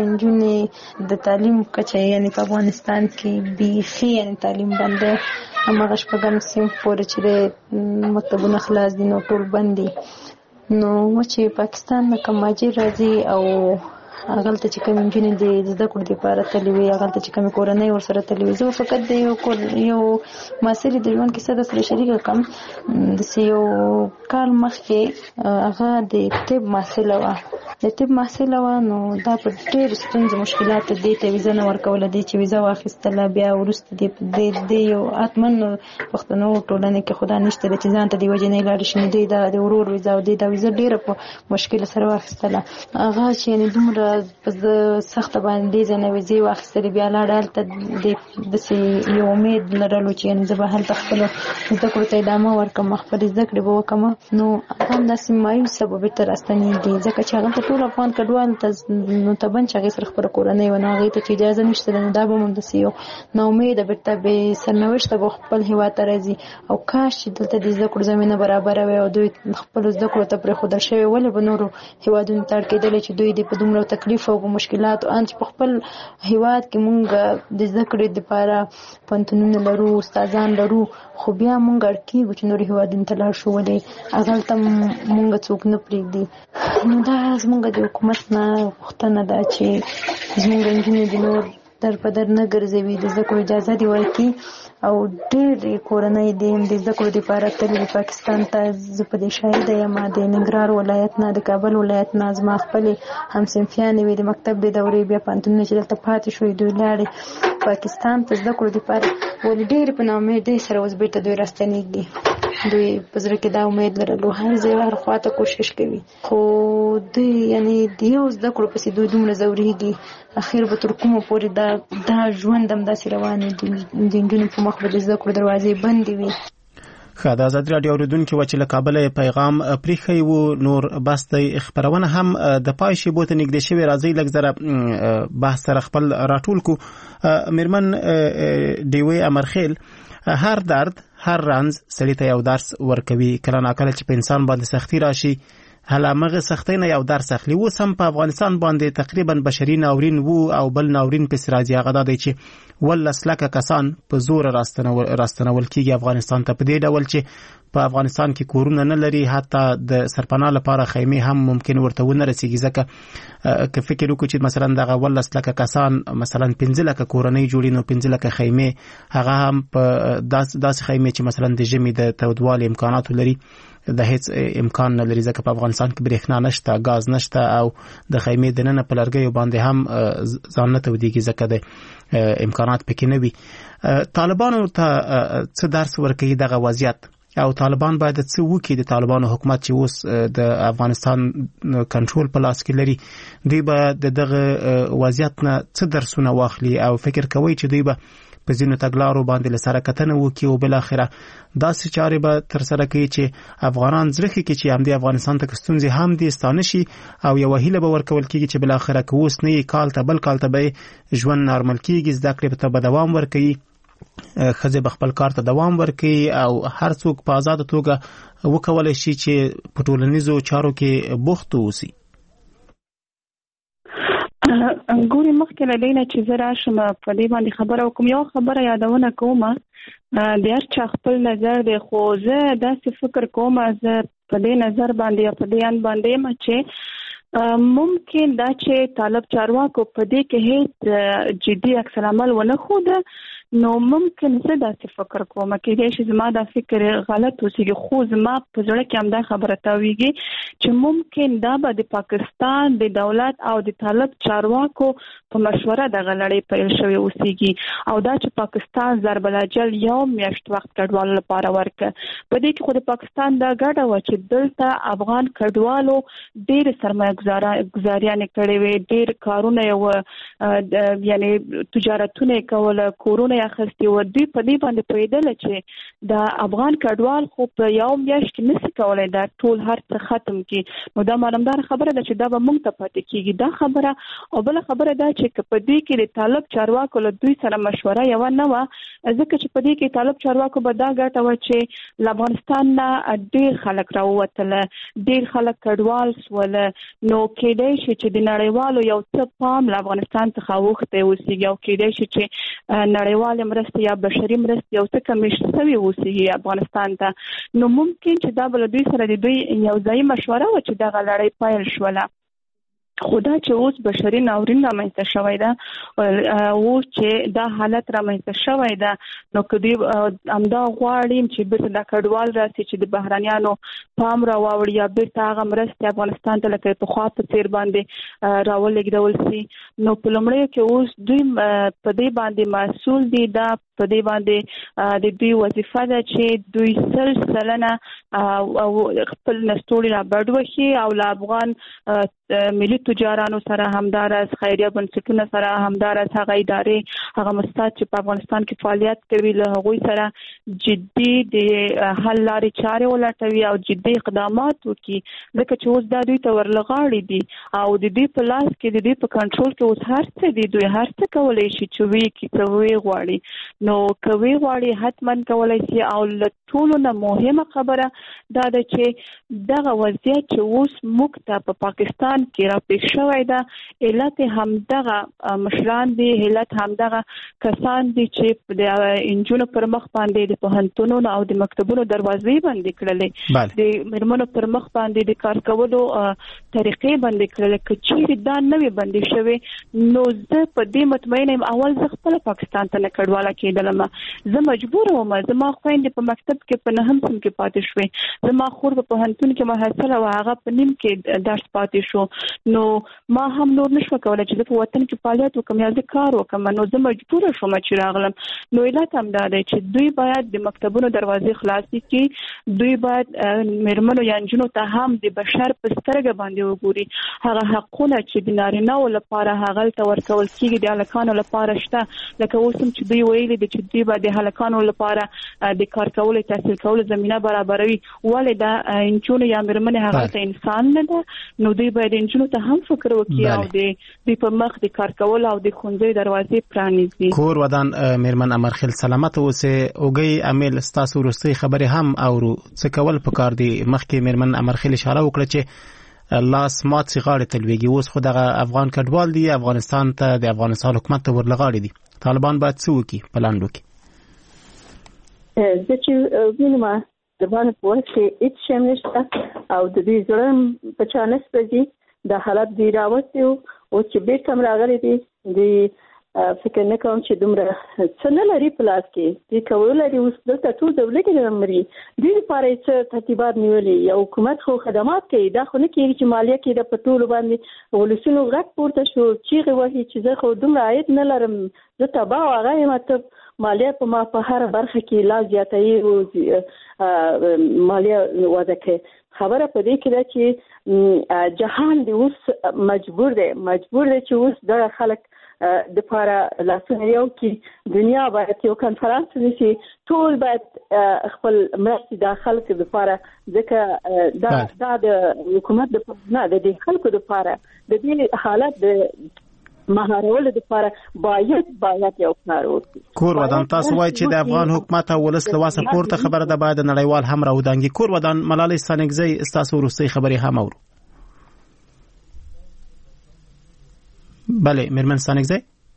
نجونې د تعلیم کچه یعنې په افغانستان کې بیخي یعنې تعلیم بند دی، هماغه شپږم صنف پورې چې د مکتبونه خلاص دي نو ټول بند دي. نو چې پاکستان نه کوم مهاجر راځي او هغلته چې کوم نجونې د زده کړو دپاره تللې وي، هغلته چې کومې کورنۍ ورسره تللې وي، زه فقط د یو یو محصلې د ژوند کیسه درسره شریکه کړم. داسې یو کال مخکې هغه د طب محصله وه، د طب محصله وه، نو دا په ډېرو ستونزو مشکلاتو دې ته ویزه نه ورکوله، دې چې ویزه واخیستله بیا وروسته د یو حتمن پښتنو ټولنې کې خو دا نشته ده چې ځان ته د وجې نه یې لاړې شي، نو دې دا د ورور ویزه او دې دا ویزه ډېره په مشکله سره واخیستله. هغه چې یعنې دومره په سخته باندې دې ځای نه ویزې واخیستلې، بیا لاړه هلته داسې یو امید لرلو چې یعنې زه به هلته خپلو زده کړو ته ادامه ورکړم، خپلې زده کړې به وکړم. نو هغه هم داسې مایوسه به بېرته راستنېږي، ځکه چې هغلته ټول افغان کډوالو ته نو تبن چې هغې سره خپله کورنۍ وه، نو هغې ته چې اجازه نشته ده، نو دا به هم داسې یو ناامیده بېرته بې سرنوشته به خپل هېواد ته راځي. او کاش چې دلته د زده کړو زمینه برابره وي او دوی خپلو زده کړو ته پرېښودل شوی، ولې به نورو هېوادونو ته اړ کېدلی چې دوی دې په دومره تکلیف او په مشکلاتو ان چې په خپل هېواد کې مونږ د زده کړې دپاره پوهنتونونه لرو، استادان لرو، خو بیا مونږ اړ کېږو چې نورو هېوادونو ته لاړ شو، ولې هغلته مونږ څوک نه پرېږدي. نو دا زمونږ د حکومت نه پوښتنه ده چې زمونږ نجونې د نور در په در نه ګرځوي، د زده کړو اجازه دې ورکړي او ډېر کورنۍ دې د زده کړو لپاره تللي پاکستان ته. زه په دې شاهده یم، د ننګرهار ولایت نه، د کابل ولایت نه زما خپلې همصنفیانې وې د مکتب د دورې بیا پوهنتونونه چې دلته پاتې شوې دوی لاړې پاکستان ته زده کړو لپاره، ولې ډېرې په ناامېدۍ سره اوس بېرته دوی راستنېږي. دوی په زړه کې دا امید لرلو، هر ځای هر خواته کوشش کوي، خو دوی یعنې د یو زده کړو پسې دوی دومره ځورېږي، اخر به تر کومه پورې دا دا ژوند همداسې روان وي، د نجونو په مخ به د زده کړو دروازې بندې وي. ښه، د ازادي راډیو اورېدونکي وه چې له کابله پیغام پرېښی و. نور بس دی خپرونه هم د پای شیبو ته نږدې شوې. راځئ لږ زره بحث سره خپل راټول کړو. میرمن ډیوې امرخیل، هر درد هر رنځ سړي ته یو درس ورکوي. کله ناکله چې په انسان باندې سختي راشي، هلامغه سختۍ نه یو درس اخلي. اوس هم په افغانستان باندې تقریبا بشري ناورین وو او بل ناورین پسې راځي. هغه دا دی چې ولس لکه کسان په زور راستنول کېږي افغانستان ته، په دې ډول چې په افغانستان کې کورونه نه لري، حتی د سرپناه لپاره خیمې هم ممکن ورته ونه رسیږي. ځکه که فکر وکړو چې مثلا دغه ولس لکه کسان مثلا پنځه لکه کورنۍ جوړي، نو پنځه لکه خیمې هغه هم په داسې خیمې چې مثلا د ژمي د تودوالي امکاناتو لري، د هیڅ امکان نه لري، ځکه په افغانستان کې برېښنا نشته، غاز نشته او د خیمې دننه په لرګیو باندې هم ځان نه تودېږي ځکه د امکانات پکې نه وي. طالبانو ته څه درس ورکوي دغه وضعیت، او طالبان باید څه وکړي؟ د طالبانو حکومت چې اوس د افغانستان کنټرول په لاس کې لري، دوی به د دغه وضعیت نه څه درسونه واخلي؟ او فکر کوي چې دوی به په ځینو تګلارو باندې له سره کتنه وکړي او بالاخره داسې چارې به ترسره کوي چې افغانان زړه ښه کړي چې همدې افغانستان ته ستونزې هم دې ستانه شي، او یوه هیله به ورکول کېږي چې بالاخره که اوس نه یې کال ته بل کال ته به ژوند نارمل کېږي، زده کړې ته به دوام ورکوي، ښځې به خپل کار ته دوام ورکوي او هر څوک په آزاده توګه وکولی شي چې په ټولنیزو چارو کې بوخت اوسي. ګوري مخکې له دې نه چې زه راشم په دې باندې خبره وکړم، یو خبره یادونه کوم، د هر چا خپل نظر دی، خو زه داسې فکر کوم، زه په دې نظر باندې یا په دې اند باندې یم چې ممکن دا چې طالب چارواکو په دې کې هیڅ جدي عکس العمل ونه ښوده، نو ممکن زه داسې فکر کوم، کېدای شي زما دا فکر غلط اوسېږي، خو زما په زړه کې همدا خبره تاویږي چې ممکن دا به د پاکستان د دولت او د طالب چارواکو په مشوره دغه لړۍ پیل شوې اوسېږي، او دا چې پاکستان ضرب الاجل یو میاشت وخت کډوالو لپاره ورکړه. په دې کې خو د پاکستان دا ګډه وه چې دلته افغان کډوالو ډېرې سرمایه ګزاریانې کړې وې، ډېر کارونه یې یعنې تجارتونه یې کوله، کورونه اخیستي وو. دوی په دې باندې پوهېدله چې د افغان کډوال خو په یو میاشت کې نشي کولی دا ټول هر څه ختم کړي، نو دا معلومداره خبره ده چې دا به موږ ته پاتې کېږي. دا خبره او بله خبره دا چې که په دې کې د طالب چارواکو له دوی سره مشوره یوه نه وه، ځکه چې په دې کې طالب چارواکو به دا ګټه وه چې له افغانستان نه ډېر خلک راووتله، ډېر خلک کډوال سوله، نو کېدای شي چې د نړیوالو یو څه پام له افغانستان څخه اوښتی اوسېږي، او کېدای شي چې نړیوال مرستې یا بشري مرستې یو څه کمیش شوي اوسېږي افغانستان ته، نو ممکن چې دا به له دوی سره د دوی یو ځایي مشوره وه چې دغه لړۍ پیل شوله. خو دا چې اوس بشري ناورین رامنځته شوی ده، اوس چې دا حالت رامنځته شوی ده، نو که دوی همدا غواړي چې بیرته دا کډوال راسي چې د بهرنیانو پام راواوړي یا بیرته هغه مرستې افغانستان ته لکه پخوا په څېر باندې راولېږدول سي، نو په لومړیو کې اوس دوی په دې باندې مسؤل دي، دا په دې باندې د دوی وظیفه ده چې دوی سل سلنه خپل نستوړي را بډ وکړي او له افغان ملي تجارانو سره همدارس، خیریه بنسټونو سره همدارس، هغه ادارې هغه مؤسسات چې په افغانستان کې فعالیت کوي له هغوی سره جدي د حل لارې چارې ولټوي او جدي اقدامات وکړي، ځکه چې اوس دا دوی ته ورلغاړي دي او د دوی په لاس کې د دوی په کنټرول کې اوس هر څه دي، دوی هر څه کولی شي چې وی کړي څه وی غواړي، نو که وی غواړي حتما کولی شي. او له ټولو نه مهمه خبره دا ده چې دغه وضعیت چې اوس موږ ته په پاکستان پاکستان کې راپېښ شوی ده. علت همدغه مشران دي، علت همدغه کسان دي چې د انجونو پر مخ باندې د پوهنتونونو او د مکتبونو دروازې بندې کړلې، د میرمنو پر مخ باندې د کار کولو طریقې بندې کړلې. که چیرې دا نه وي بندې شوې نو زه په دې مطمئنه یم اول زه خپله پاکستان ته نه کډواله کېدلم. زه مجبوره وم، زما خویندې په مکتب کې په نهم صنف کې پاتې شوې، زما خور په پوهنتون کې محصله وه، هغه په نیم کې درس پاتې شو. نو ما هم نور نشوه کولی چې زه په وطن کې فعالیت وکړم یا زه کار وکړم. نو زه مجبوره شوم چې راغلم. نو علت هم دا دی چې دوی باید د مکتبونو دروازې خلاصې کړي، دوی باید میرمنو یا نجونو ته هم د بشر په سترګه باندې وګوري. هغه حقونه چې د نارینه‌و لپاره هغلته ورکول کېږي د هلکانو لپاره شته. لکه اوس هم چې دوی ویلي دي چې دوی به د هلکانو لپاره د کار کولو تحصیل کولو زمینه برابروي. ولې دا نجونو یا میرمنې هغلته انسان نه ده؟ نو دوی باید نجونو ته هم فکر وکړي او د دوی په مخ د کار کولو او د ښوونځیو دروازې پرانیزي. کور ودان میرمن امرخیل سلامت اوسئ. اوږی امیل ستاسو وروستۍ خبرې هم اورو. څه کول پکار دي؟ مخکې میرمن امرخیل اشاره وکړه چې لاس مات سي غاړې ته لویږي. اوس خو دغه افغان کډوال دي، افغانستان ته د افغانستان حکومت ته ورلغاړي دي. طالبان باید څه وکړي په لاندو کې؟ زه چې وینم د باندې په وخت کې هیڅ شی نشته او د دې زړه په چا نه سپځي. دا حالت دی راوستي او چې بیرته راغلي دي د فکر نه کوم چې دومره څه نه لري په لاس کې. دوی کولی لري اوس دلته ټول دولت کې مري، دوی لپاره څه ترتیبات نیولي. یو حکومت خو خدمات کوي، دا خو نه کېږي چې مالیه کې د په ټولو باندې ولسونو غږ پورته شو چیغې وهي چې زه خو دومره عاید نه لرم، زه تباه او هغه یم. ته مالیه په ما په هره برخه کې لا زیاتوي او مالیه وضع کوي. خبره په دې کې ده چې جهان دی اوس مجبور دی مجبور دی چې اوس دغه خلک د پاره لاسونه یو کې دنیا باید یو کنفرانس ونیسي، ټول باید خپل مرستې د خلکو د پاره، ځکه دا دا د حکومت د نه د خلکو د پاره د دې حالت د مهارولو د لپاره باید باید یو کار وکړي. کور ودان تاسو وایي چې د افغان حکومت او ولس له واسه پورته خبره ده، باید نړیوال هم راودانګي. کور ودان ملالۍ ستانکزۍ ستاسو وروستۍ خبرې هم اورو. بله میرمن ستانکزۍ،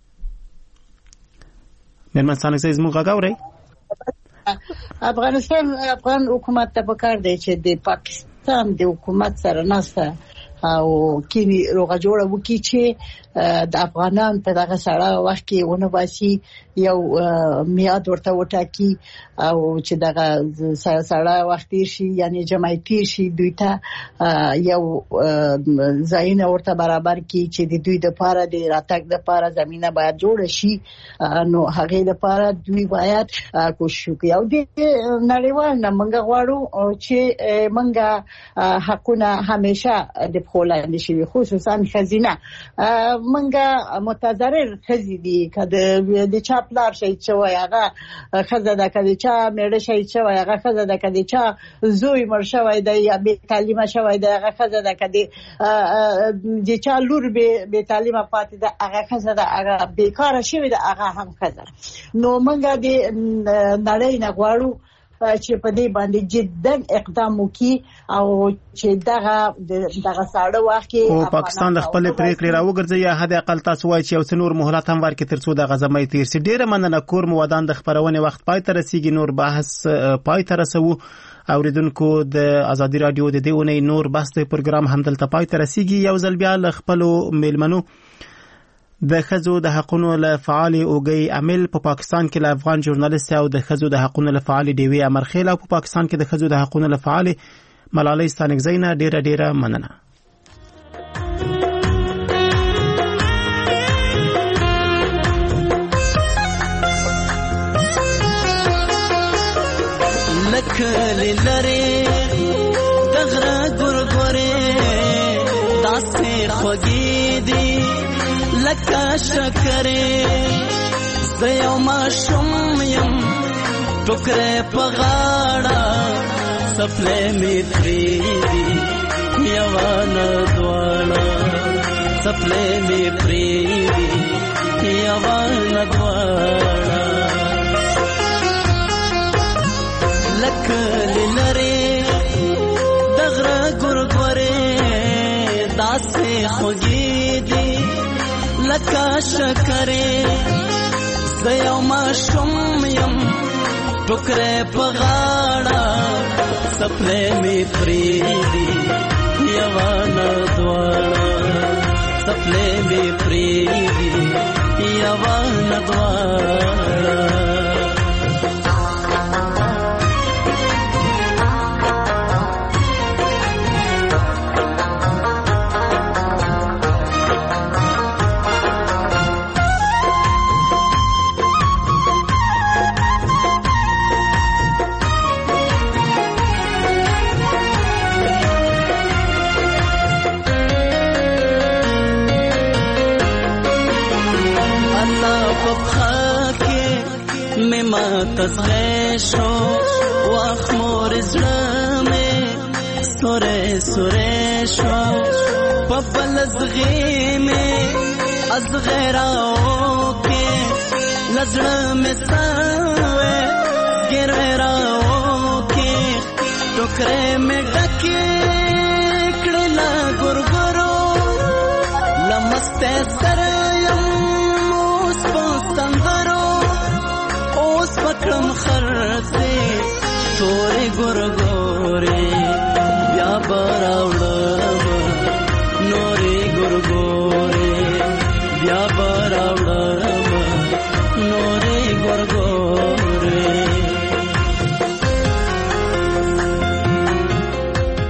میرمن ستانکزۍ زموږ غږ اورئ؟ افغانستان افغان حکومت ته پکار دی چې د پاکستان د حکومت سره ناسته او کینی روغه جوړه وکړي چې د افغانان په دغه سړه وخت کې ونه باسي، یو میاد ورته وټاکي او چې دغه سړه وخت شي یعنی جمعیت شي، دوی ته یو ځایونه ورته برابر کړي چې د دوی د لپاره د راتګ د لپاره زمينه باید جوړ شي. نو هغه د لپاره دوی باید کوشش وکړي او د نړیوال نه موږ غواړو چې موږ حقونه همیشه د خلاندې شي، خصوصا خزینه منګه متضرر خزي دي. کله د چا پلار شي چې وای هغه خزه ده، کله چا مېړه شي چې وای هغه خزه ده، کله چا زوی مر شوی دی یا بے تعلیمه شوی دی هغه خزه ده، کله د چا لور به تعلیمه پاتې ده هغه خزه ده، هغه بیکاره شوی ده هغه هم خزه. نو منګه د نړۍ نه غواړو چې په دې باندې جدي اقدام وکړي او چې دغه دغه ساړه وخت کې او پاکستان د خپل پریکړې راوګرځي یا حد اقل تاسو وایي چې یو څه نور مهلت هم ورکړي ترڅو د غزمې تیر سي. ډیره مننه. کور مو ودان د خبرونه وخت پای ته رسیدي، نور بحث پای ته رسو. اوریدونکو د ازادي رادیو د دیونه نور بحث پروګرام هم دلته پای ته رسیدي. یو ځل بیا ل خپل میلمنو د خزو د حقونو له فعال اوګي عامل په پاکستان کې له افغان ژورنالیست او د خزو د حقونو له فعال دیوی امرخیل او په پاکستان کې د خزو د حقونو له فعال ملالۍ ستانکزۍ نه ډیره ډیره مننه. لکه لری دغره ګورګورې داسې خوږې دي لکه شکرې زه یو ماشوم یم ټوکرې په غاړه څپلۍ مې پرېږدي یوه نه دواړه څپلۍ مې پرېږدي یوه نه دواړه لکه لرې د غره ګورګورې دا داسې خوږې دي لکه شکرې زه یو ماشوم یم ټوکرې په غاړه څپلۍ مې پرېږدي یوه نه دواړه څپلۍ مې پرېږدي یوه نه دواړه تزغی شو واخ مور زړه مې سورې سورې شو په بل زغې مې ازغې راوکې لزړه مې سوې ګروې راوکې ټوکرې مې ډکې کړې له ګورګورو لمستې سره یم اوس په سندرو پکړم خرڅې تورې ګورګورې بیا بر